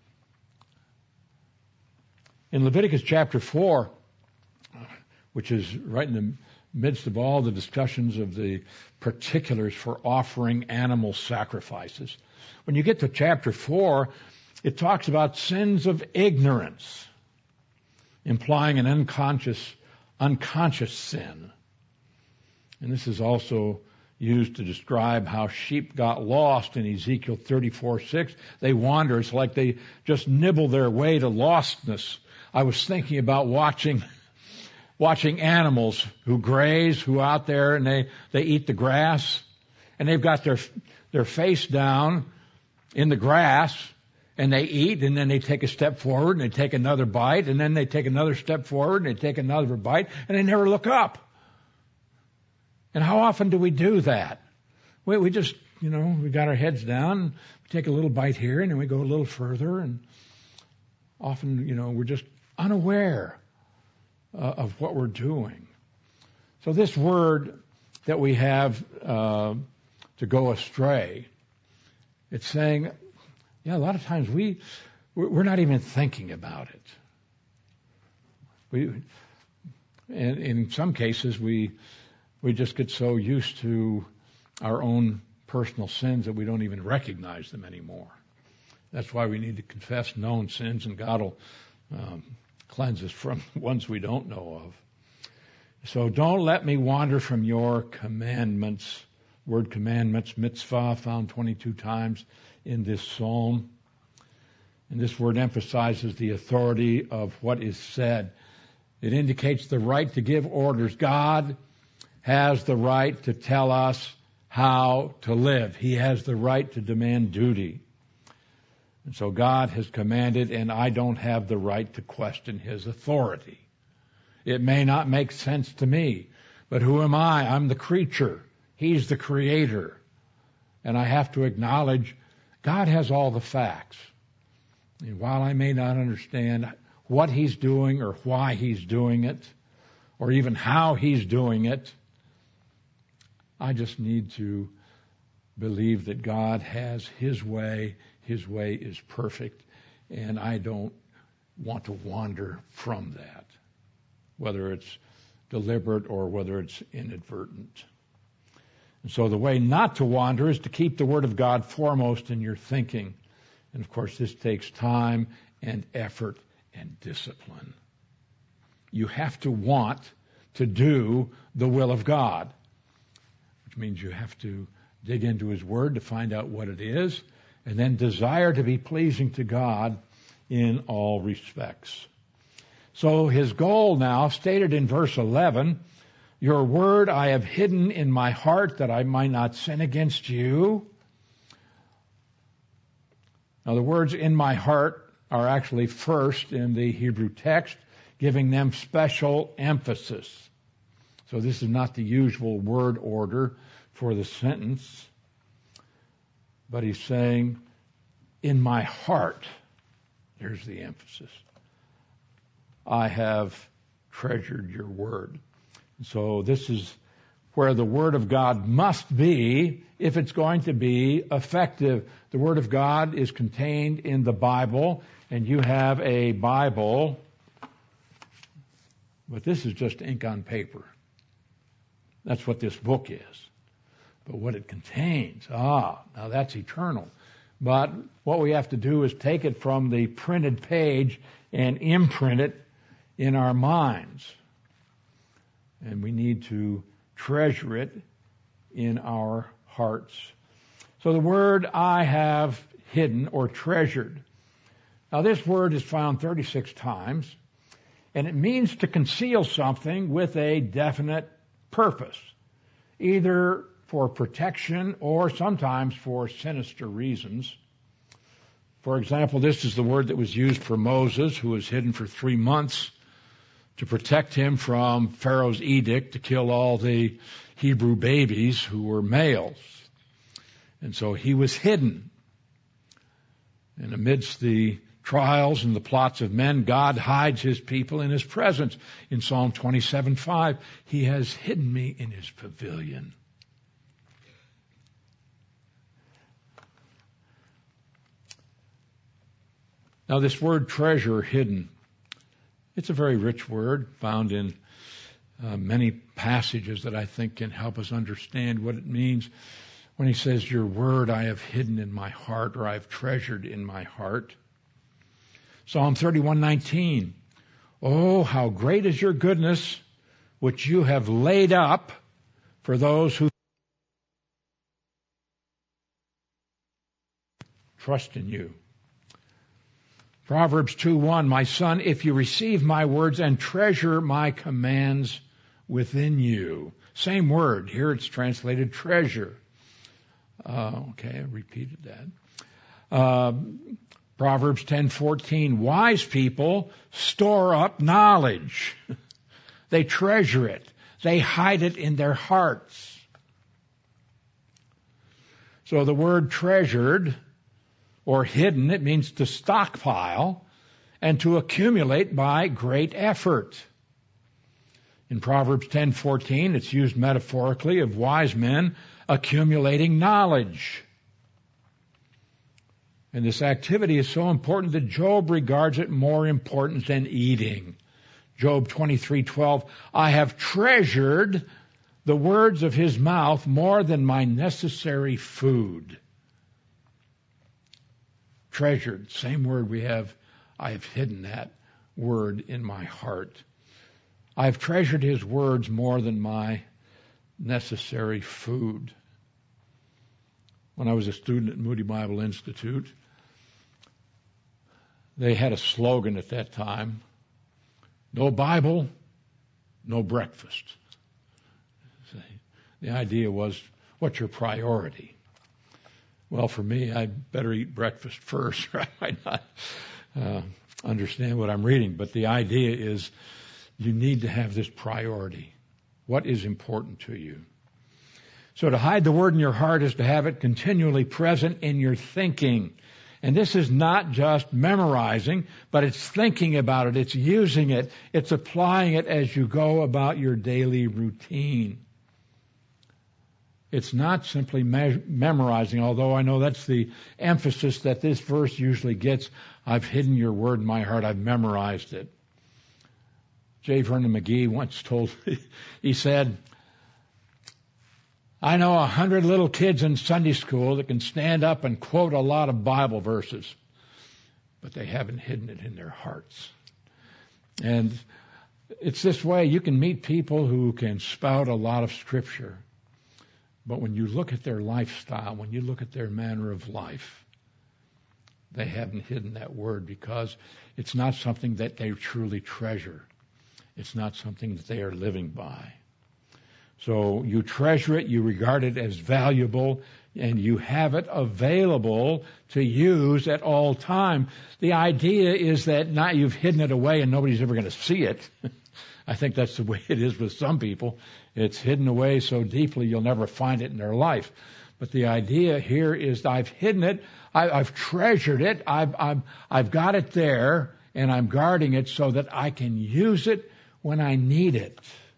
In Leviticus chapter four, which is right in the midst of all the discussions of the particulars for offering animal sacrifices. When you get to chapter four, it talks about sins of ignorance, implying an unconscious, unconscious sin. And this is also used to describe how sheep got lost in Ezekiel thirty-four six. They wander. It's like they just nibble their way to lostness. I was thinking about watching watching animals who graze, who out there and they, they eat the grass, and they've got their their face down in the grass, and they eat, and then they take a step forward, and they take another bite, and then they take another step forward, and they take another bite, and they never look up. And how often do we do that? We, we just, you know, we got our heads down, we take a little bite here, and then we go a little further, and often, you know, we're just unaware uh, of what we're doing. So this word that we have uh, to go astray, it's saying, yeah, a lot of times we, we're not even thinking about it. We, and in some cases, we we just get so used to our own personal sins that we don't even recognize them anymore. That's why we need to confess known sins, and God will um, cleanse us from ones we don't know of. So don't let me wander from your commandments. Word commandments, mitzvah, found twenty-two times in this psalm. And this word emphasizes the authority of what is said. It indicates the right to give orders. God has the right to tell us how to live. He has the right to demand duty. And so God has commanded, and I don't have the right to question His authority. It may not make sense to me, but who am I? I'm the creature. He's the creator. And I have to acknowledge God has all the facts. And while I may not understand what He's doing or why He's doing it, or even how He's doing it, I just need to believe that God has His way. His way is perfect, and I don't want to wander from that, whether it's deliberate or whether it's inadvertent. And so the way not to wander is to keep the Word of God foremost in your thinking. And of course, this takes time and effort and discipline. You have to want to do the will of God, which means you have to dig into His Word to find out what it is, and then desire to be pleasing to God in all respects. So His goal now, stated in verse eleven, your word I have hidden in my heart that I might not sin against you. Now the words in my heart are actually first in the Hebrew text, giving them special emphasis. So this is not the usual word order for the sentence, but he's saying, in my heart, there's the emphasis, I have treasured your word. So this is where the Word of God must be if it's going to be effective. The Word of God is contained in the Bible, and you have a Bible, but this is just ink on paper. That's what this book is. But what it contains, ah, now that's eternal. But what we have to do is take it from the printed page and imprint it in our minds. And we need to treasure it in our hearts. So the word I have hidden or treasured. Now this word is found thirty-six times, and it means to conceal something with a definite purpose, either for protection or sometimes for sinister reasons. For example, this is the word that was used for Moses, who was hidden for three months to protect him from Pharaoh's edict to kill all the Hebrew babies who were males. And so he was hidden. And amidst the trials and the plots of men, God hides His people in His presence. In Psalm twenty-seven five, He has hidden me in His pavilion. Now this word treasure, hidden, it's a very rich word found in uh, many passages that I think can help us understand what it means when he says, your word I have hidden in my heart, or I have treasured in my heart. Psalm thirty-one nineteen, oh, how great is your goodness, which you have laid up for those who trust in you. Proverbs two one, my son, if you receive my words and treasure my commands within you. Same word. Here it's translated treasure. Uh, okay, I repeated that. Uh, Proverbs ten fourteen, wise people store up knowledge. They treasure it. They hide it in their hearts. So the word treasured or hidden, it means to stockpile and to accumulate by great effort. In Proverbs ten fourteen, it's used metaphorically of wise men accumulating knowledge. And this activity is so important that Job regards it more important than eating. Job twenty-three twelve, I have treasured the words of his mouth more than my necessary food. treasured. Same word we have, I have hidden that word in my heart. I've treasured his words more than my necessary food. When I was a student at Moody Bible Institute, they had a slogan at that time: no Bible, no breakfast. The idea was, what's your priority? Well, for me, I better eat breakfast first, or I might not uh, understand what I'm reading. But the idea is, you need to have this priority. What is important to you? So to hide the word in your heart is to have it continually present in your thinking. And this is not just memorizing, but it's thinking about it, it's using it, it's applying it as you go about your daily routine. It's not simply me- memorizing, although I know that's the emphasis that this verse usually gets. I've hidden your word in my heart, I've memorized it. J. Vernon McGee once told, he said, I know a hundred little kids in Sunday school that can stand up and quote a lot of Bible verses, but they haven't hidden it in their hearts. And it's this way. You can meet people who can spout a lot of Scripture, but when you look at their lifestyle, when you look at their manner of life, they haven't hidden that word because it's not something that they truly treasure. It's not something that they are living by. So you treasure it, you regard it as valuable, and you have it available to use at all time. The idea is that not you've hidden it away and nobody's ever going to see it. I think that's the way it is with some people. It's hidden away so deeply you'll never find it in their life. But the idea here is I've hidden it, I, I've treasured it, I've, I've, I've got it there, and I'm guarding it so that I can use it when I need it.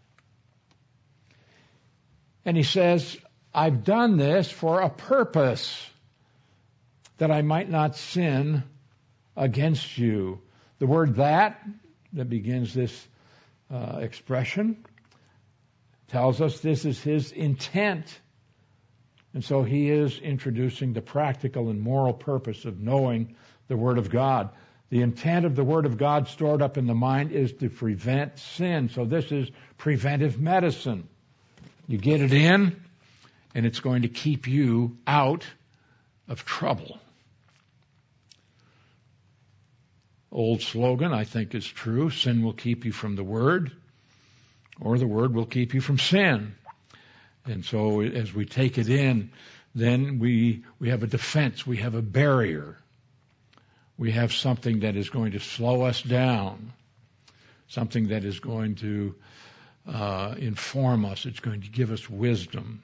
And he says, I've done this for a purpose, that I might not sin against you. The word that, that begins this uh, expression, tells us this is his intent. And so he is introducing the practical and moral purpose of knowing the Word of God. The intent of the Word of God stored up in the mind is to prevent sin. So this is preventive medicine. You get it in, and it's going to keep you out of trouble. Old slogan, I think, is true. Sin will keep you from the Word, or the Word will keep you from sin. And so as we take it in, then we we have a defense. We have a barrier. We have something that is going to slow us down, something that is going to uh, inform us. It's going to give us wisdom.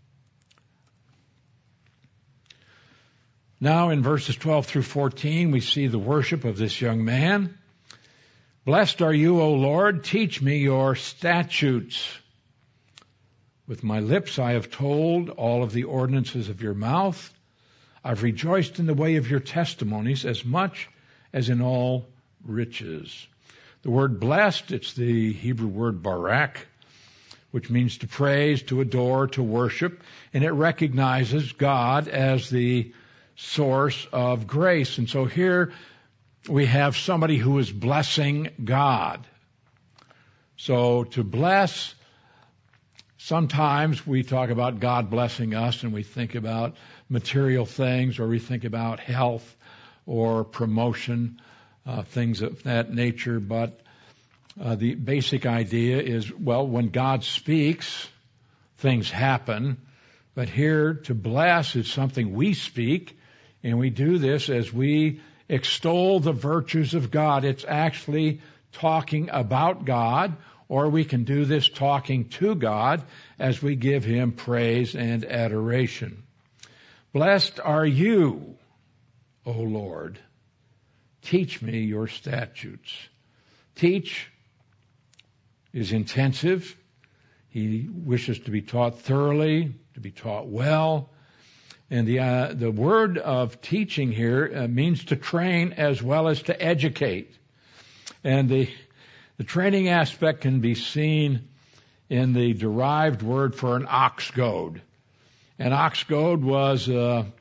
Now in verses twelve through fourteen, we see the worship of this young man. Blessed are you, O Lord, teach me your statutes. With my lips I have told all of the ordinances of your mouth. I've rejoiced in the way of your testimonies as much as in all riches. The word blessed, it's the Hebrew word barak, which means to praise, to adore, to worship, and it recognizes God as the source of grace. And so here we have somebody who is blessing God. So to bless, sometimes we talk about God blessing us and we think about material things, or we think about health or promotion, uh, things of that nature. But uh, the basic idea is, well, when God speaks, things happen. But here to bless is something we speak, and we do this as we extol the virtues of God. It's actually talking about God, or we can do this talking to God as we give Him praise and adoration. Blessed are you, O Lord. Teach me your statutes. Teach is intensive. He wishes to be taught thoroughly, to be taught well. And the uh, the word of teaching here uh, means to train as well as to educate. And the the training aspect can be seen in the derived word for an ox goad. An ox goad was uh,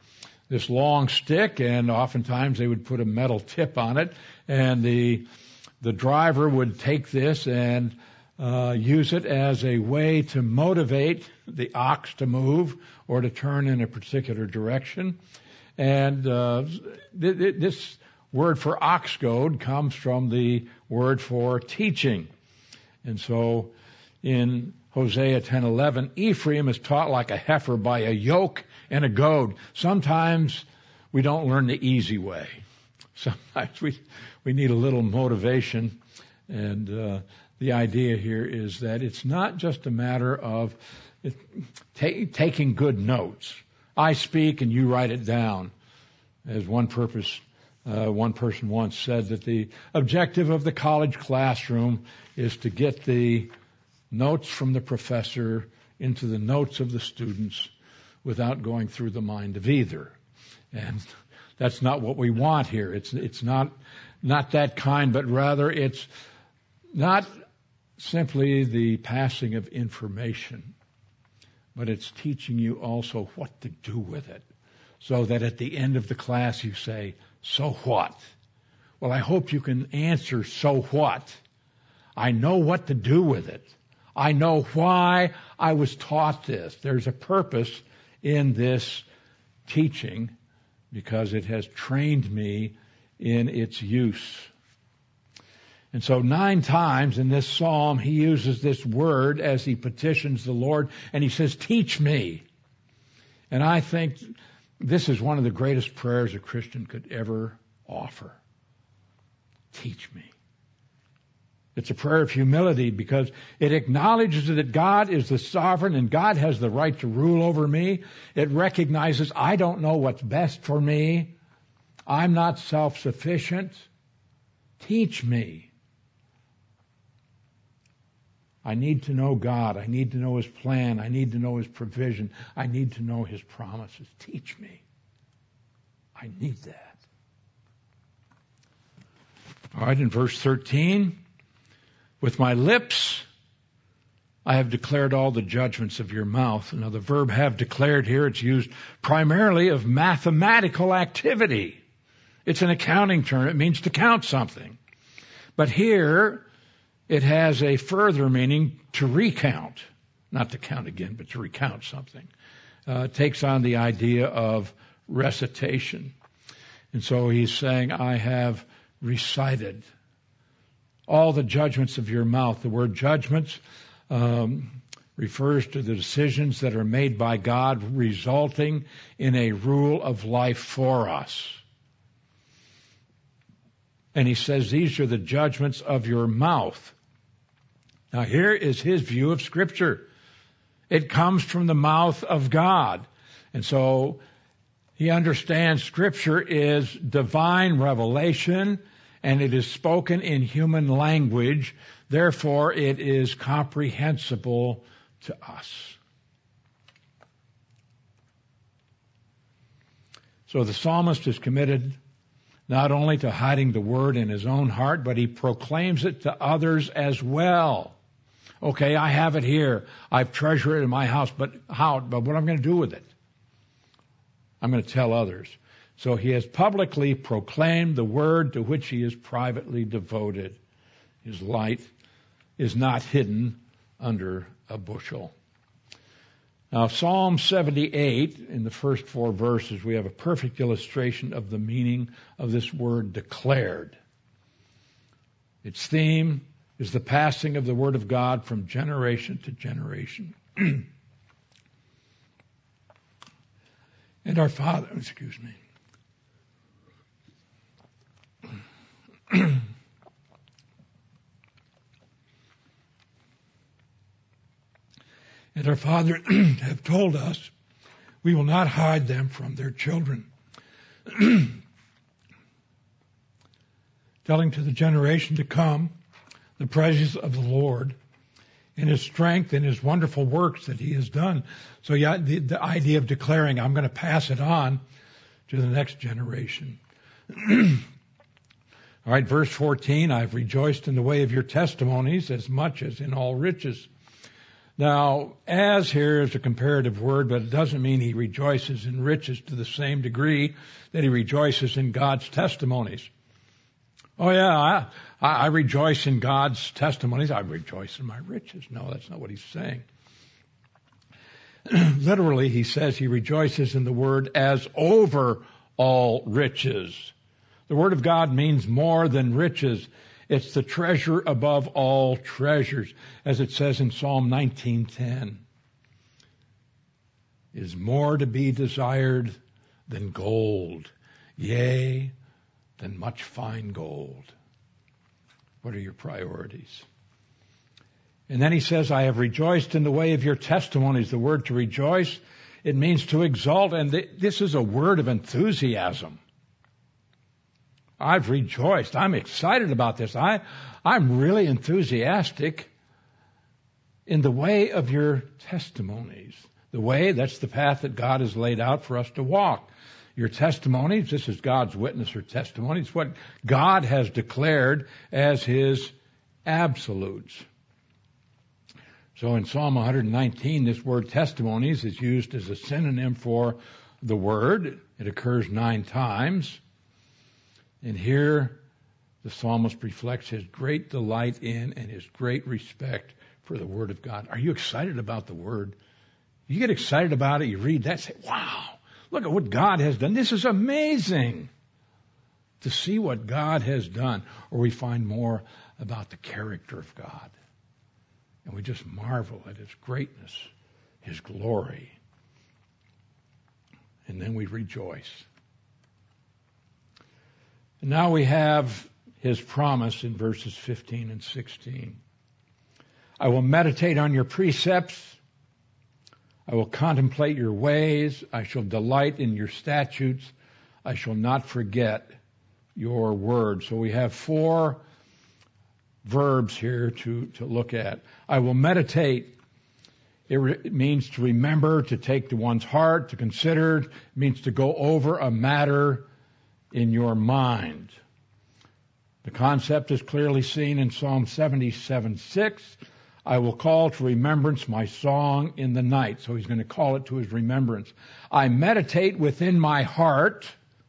this long stick, and oftentimes they would put a metal tip on it, and the the driver would take this and uh, use it as a way to motivate the ox to move or to turn in a particular direction. And uh, th- th- this word for ox goad comes from the word for teaching. And so in Hosea ten eleven, Ephraim is taught like a heifer by a yoke and a goad. Sometimes we don't learn the easy way. Sometimes we we need a little motivation. And uh, the idea here is that it's not just a matter of it, ta- taking good notes. I speak and you write it down. As one purpose, uh, one person once said that the objective of the college classroom is to get the notes from the professor into the notes of the students without going through the mind of either. And that's not what we want here. It's it's not not that kind, but rather it's not simply the passing of information, but it's teaching you also what to do with it, so that at the end of the class you say, so what? Well, I hope you can answer, so what? I know what to do with it. I know why I was taught this. There's a purpose in this teaching because it has trained me in its use. And so nine times in this psalm, he uses this word as he petitions the Lord, and he says, teach me. And I think this is one of the greatest prayers a Christian could ever offer. Teach me. It's a prayer of humility because it acknowledges that God is the sovereign and God has the right to rule over me. It recognizes I don't know what's best for me. I'm not self-sufficient. Teach me. I need to know God. I need to know His plan. I need to know His provision. I need to know His promises. Teach me. I need that. All right, in verse thirteen, with my lips I have declared all the judgments of your mouth. Now the verb have declared here, it's used primarily of mathematical activity. It's an accounting term. It means to count something. But here it has a further meaning, to recount. Not to count again, but to recount something. Uh, it takes on the idea of recitation. And so he's saying, I have recited all the judgments of your mouth. The word judgments um, refers to the decisions that are made by God, resulting in a rule of life for us. And he says, these are the judgments of your mouth. Now here is his view of Scripture. It comes from the mouth of God. And so he understands Scripture is divine revelation, and it is spoken in human language. Therefore, it is comprehensible to us. So the psalmist is committed not only to hiding the word in his own heart, but he proclaims it to others as well. Okay, I have it here. I've treasured it in my house, but how? But what am I going to do with it? I'm going to tell others. So he has publicly proclaimed the word to which he is privately devoted. His light is not hidden under a bushel. Now, Psalm seventy-eight, in the first four verses, we have a perfect illustration of the meaning of this word declared. Its theme is the passing of the word of God from generation to generation. And our Father, excuse me. And our Father have told us we will not hide them from their children. Telling to the generation to come the praises of the Lord and His strength and His wonderful works that He has done. So yeah, the, the idea of declaring, I'm going to pass it on to the next generation. All right, verse fourteen, I've rejoiced in the way of your testimonies as much as in all riches. Now, as here is a comparative word, but it doesn't mean he rejoices in riches to the same degree that he rejoices in God's testimonies. Oh yeah, I, I rejoice in God's testimonies. I rejoice in my riches. No, that's not what he's saying. Literally, he says he rejoices in the word as over all riches. The word of God means more than riches. It's the treasure above all treasures, as it says in Psalm nineteen ten. It is more to be desired than gold, yea, than much fine gold. What are your priorities? And then he says, I have rejoiced in the way of your testimonies. The word to rejoice, it means to exalt, and th- this is a word of enthusiasm. I've rejoiced. I'm excited about this. I, I'm really enthusiastic in the way of your testimonies. The way, that's the path that God has laid out for us to walk. Your testimonies, this is God's witness or testimony. It's what God has declared as his absolutes. So in Psalm one nineteen, this word testimonies is used as a synonym for the word. It occurs nine times. And here the psalmist reflects his great delight in and his great respect for the Word of God. Are you excited about the Word? You get excited about it, you read that, say, wow, look at what God has done. This is amazing to see what God has done. Or we find more about the character of God. And we just marvel at his greatness, his glory. And then we rejoice. And now we have his promise in verses fifteen and sixteen. I will meditate on your precepts. I will contemplate your ways. I shall delight in your statutes. I shall not forget your word. So we have four verbs here to, to look at. I will meditate. It, re- it means to remember, to take to one's heart, to consider. It means to go over a matter in your mind. The concept is clearly seen in Psalm seventy-seven six. I will call to remembrance my song in the night. So he's going to call it to his remembrance. I meditate within my heart,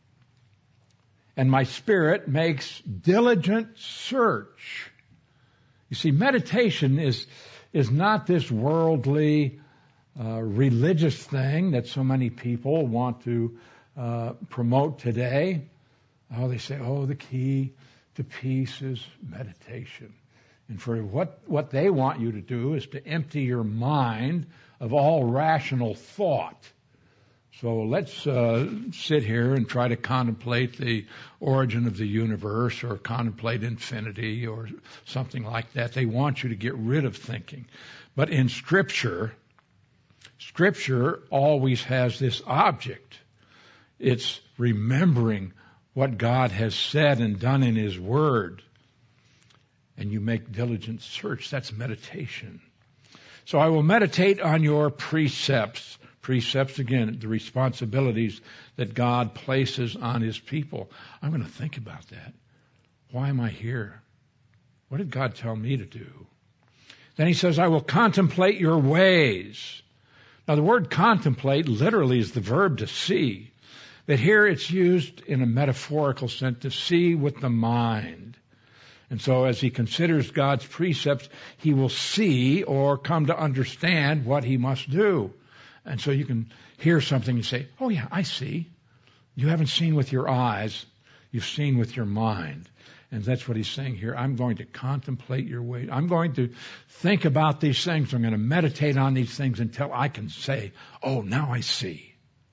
and my spirit makes diligent search. You see, meditation is, is not this worldly, uh, religious thing that so many people want to uh, promote today. Oh, they say, oh, the key to peace is meditation. And for what, what they want you to do is to empty your mind of all rational thought. So let's uh, sit here and try to contemplate the origin of the universe or contemplate infinity or something like that. They want you to get rid of thinking. But in Scripture, Scripture always has this object. It's remembering what God has said and done in his word. And you make diligent search. That's meditation. So I will meditate on your precepts. Precepts, again, the responsibilities that God places on his people. I'm going to think about that. Why am I here? What did God tell me to do? Then he says, I will contemplate your ways. Now the word contemplate literally is the verb to see. But here it's used in a metaphorical sense, to see with the mind. And so as he considers God's precepts, he will see or come to understand what he must do. And so you can hear something and say, oh yeah, I see. You haven't seen with your eyes, you've seen with your mind. And that's what he's saying here. I'm going to contemplate your way. I'm going to think about these things. I'm going to meditate on these things until I can say, oh, now I see.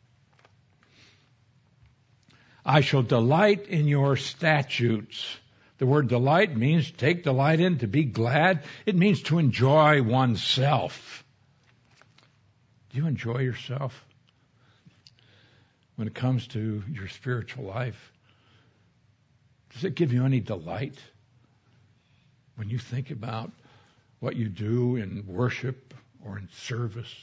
I shall delight in your statutes. The word delight means take delight in, to be glad. It means to enjoy oneself. Do you enjoy yourself when it comes to your spiritual life? Does it give you any delight when you think about what you do in worship or in service?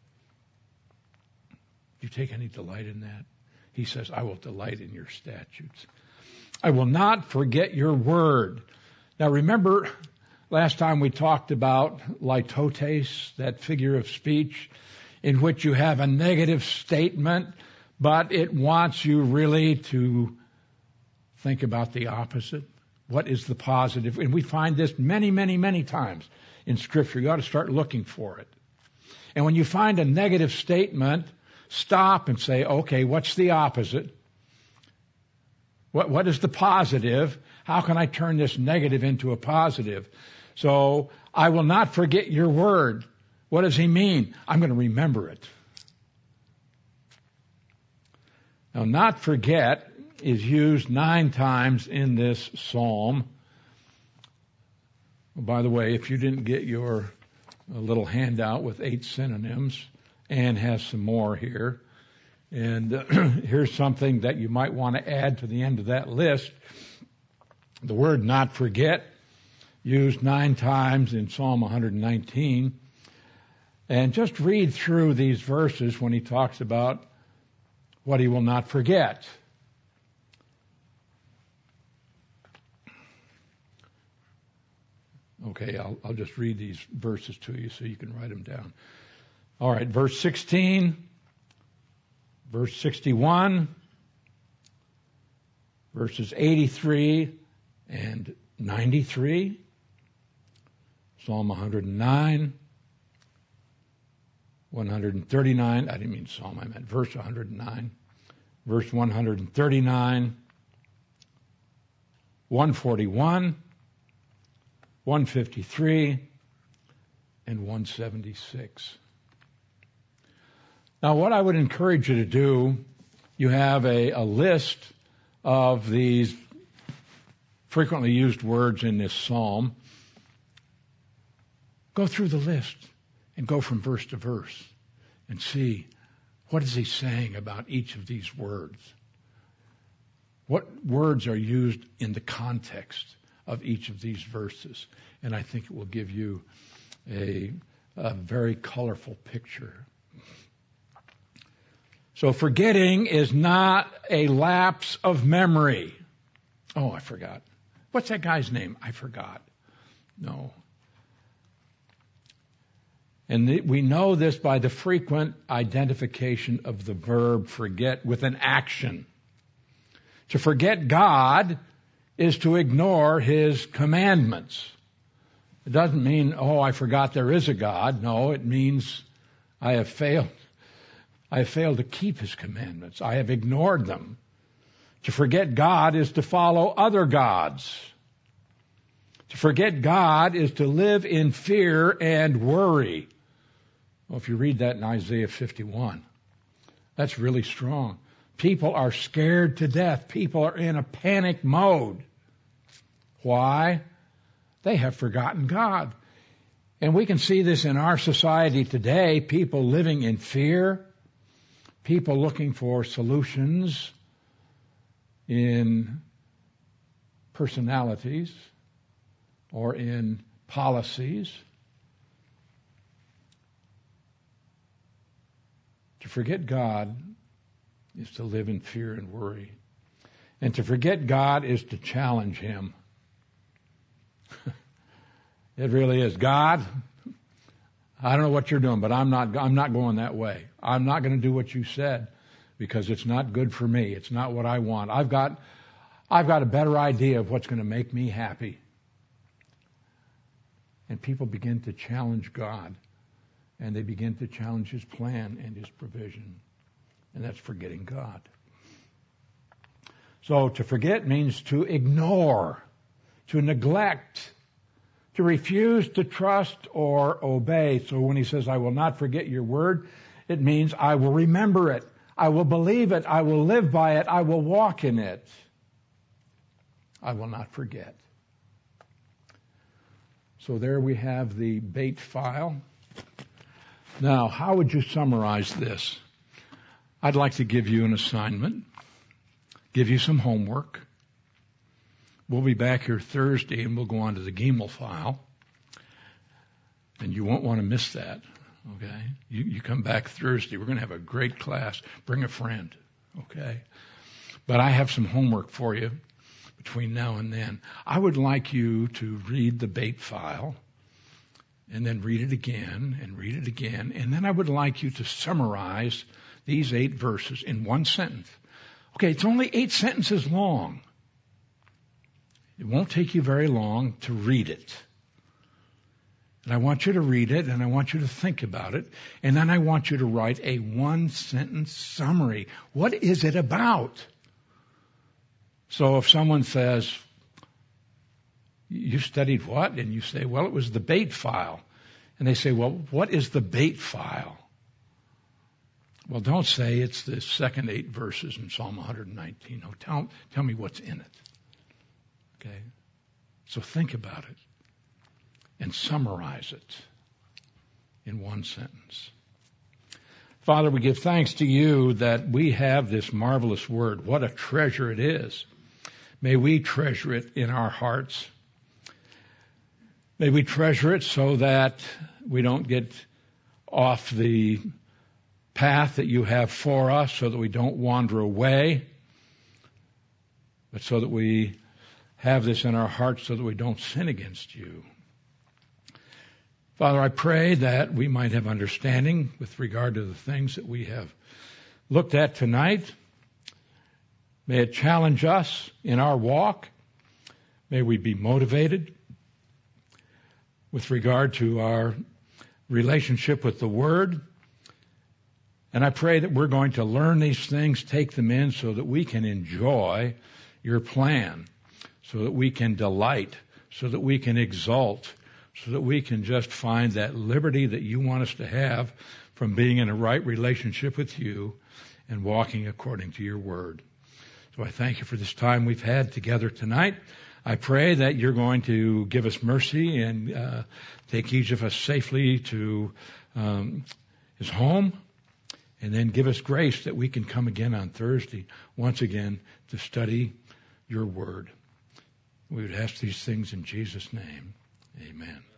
Do you take any delight in that? He says, I will delight in your statutes. I will not forget your word. Now remember, last time we talked about litotes, that figure of speech, in which you have a negative statement, but it wants you really to think about the opposite. What is the positive? And we find this many, many, many times in Scripture. You ought to start looking for it. And when you find a negative statement, stop and say, okay, what's the opposite? What, what is the positive? How can I turn this negative into a positive? So, I will not forget your word. What does he mean? I'm going to remember it. Now, not forget is used nine times in this psalm. By the way, if you didn't get your little handout with eight synonyms, Anne has some more here. And uh, here's something that you might want to add to the end of that list. The word not forget, used nine times in Psalm one nineteen. And just read through these verses when he talks about what he will not forget. Okay, I'll, I'll just read these verses to you so you can write them down. All right, verse sixteen, verse sixty-one, verses eighty-three and ninety-three, Psalm one hundred nine, one hundred thirty-nine, I didn't mean Psalm, I meant verse one hundred nine, verse one hundred thirty-nine, one forty-one, one fifty-three, and one seventy-six. Now, what I would encourage you to do, you have a, a list of these frequently used words in this psalm. Go through the list and go from verse to verse and see what is he saying about each of these words. What words are used in the context of each of these verses? And I think it will give you a, a very colorful picture. So forgetting is not a lapse of memory. Oh, I forgot. What's that guy's name? I forgot. No. And the, we know this by the frequent identification of the verb forget with an action. To forget God is to ignore his commandments. It doesn't mean, oh, I forgot there is a God. No, it means I have failed. I have failed to keep his commandments. I have ignored them. To forget God is to follow other gods. To forget God is to live in fear and worry. Well, if you read that in Isaiah fifty-one, that's really strong. People are scared to death. People are in a panic mode. Why? They have forgotten God. And we can see this in our society today. People living in fear. People looking for solutions in personalities or in policies. To forget God is to live in fear and worry. And to forget God is to challenge him. It really is. God, I don't know what you're doing, but I'm not, I'm not going that way. I'm not going to do what you said because it's not good for me. It's not what I want. I've got, I've got a better idea of what's going to make me happy. And people begin to challenge God, and they begin to challenge his plan and his provision. And that's forgetting God. So to forget means to ignore, to neglect, to refuse to trust or obey. So when he says, I will not forget your word, it means I will remember it. I will believe it. I will live by it. I will walk in it. I will not forget. So there we have the bait file. Now, how would you summarize this? I'd like to give you an assignment, give you some homework. We'll be back here Thursday and we'll go on to the Gimel file. And you won't want to miss that, okay? You, you come back Thursday. We're going to have a great class. Bring a friend, okay? But I have some homework for you between now and then, I would like you to read the bait file and then read it again and read it again. And then I would like you to summarize these eight verses in one sentence. Okay, it's only eight sentences long. It won't take you very long to read it. And I want you to read it, and I want you to think about it, and then I want you to write a one-sentence summary. What is it about? So if someone says, you studied what? And you say, well, it was the bait file. And they say, well, what is the bait file? Well, don't say it's the second eight verses in Psalm one nineteen. No, tell, tell me what's in it. Okay? So think about it and summarize it in one sentence. Father, we give thanks to you that we have this marvelous word. What a treasure it is. May we treasure it in our hearts. May we treasure it so that we don't get off the path that you have for us, so that we don't wander away, but so that we have this in our hearts so that we don't sin against you. Father, I pray that we might have understanding with regard to the things that we have looked at tonight. May it challenge us in our walk. May we be motivated with regard to our relationship with the Word. And I pray that we're going to learn these things, take them in, so that we can enjoy your plan, so that we can delight, so that we can exult, so that we can just find that liberty that you want us to have from being in a right relationship with you and walking according to your word. So I thank you for this time we've had together tonight. I pray that you're going to give us mercy and uh, take each of us safely to um, his home, and then give us grace that we can come again on Thursday, once again, to study your word. We would ask these things in Jesus' name. Amen.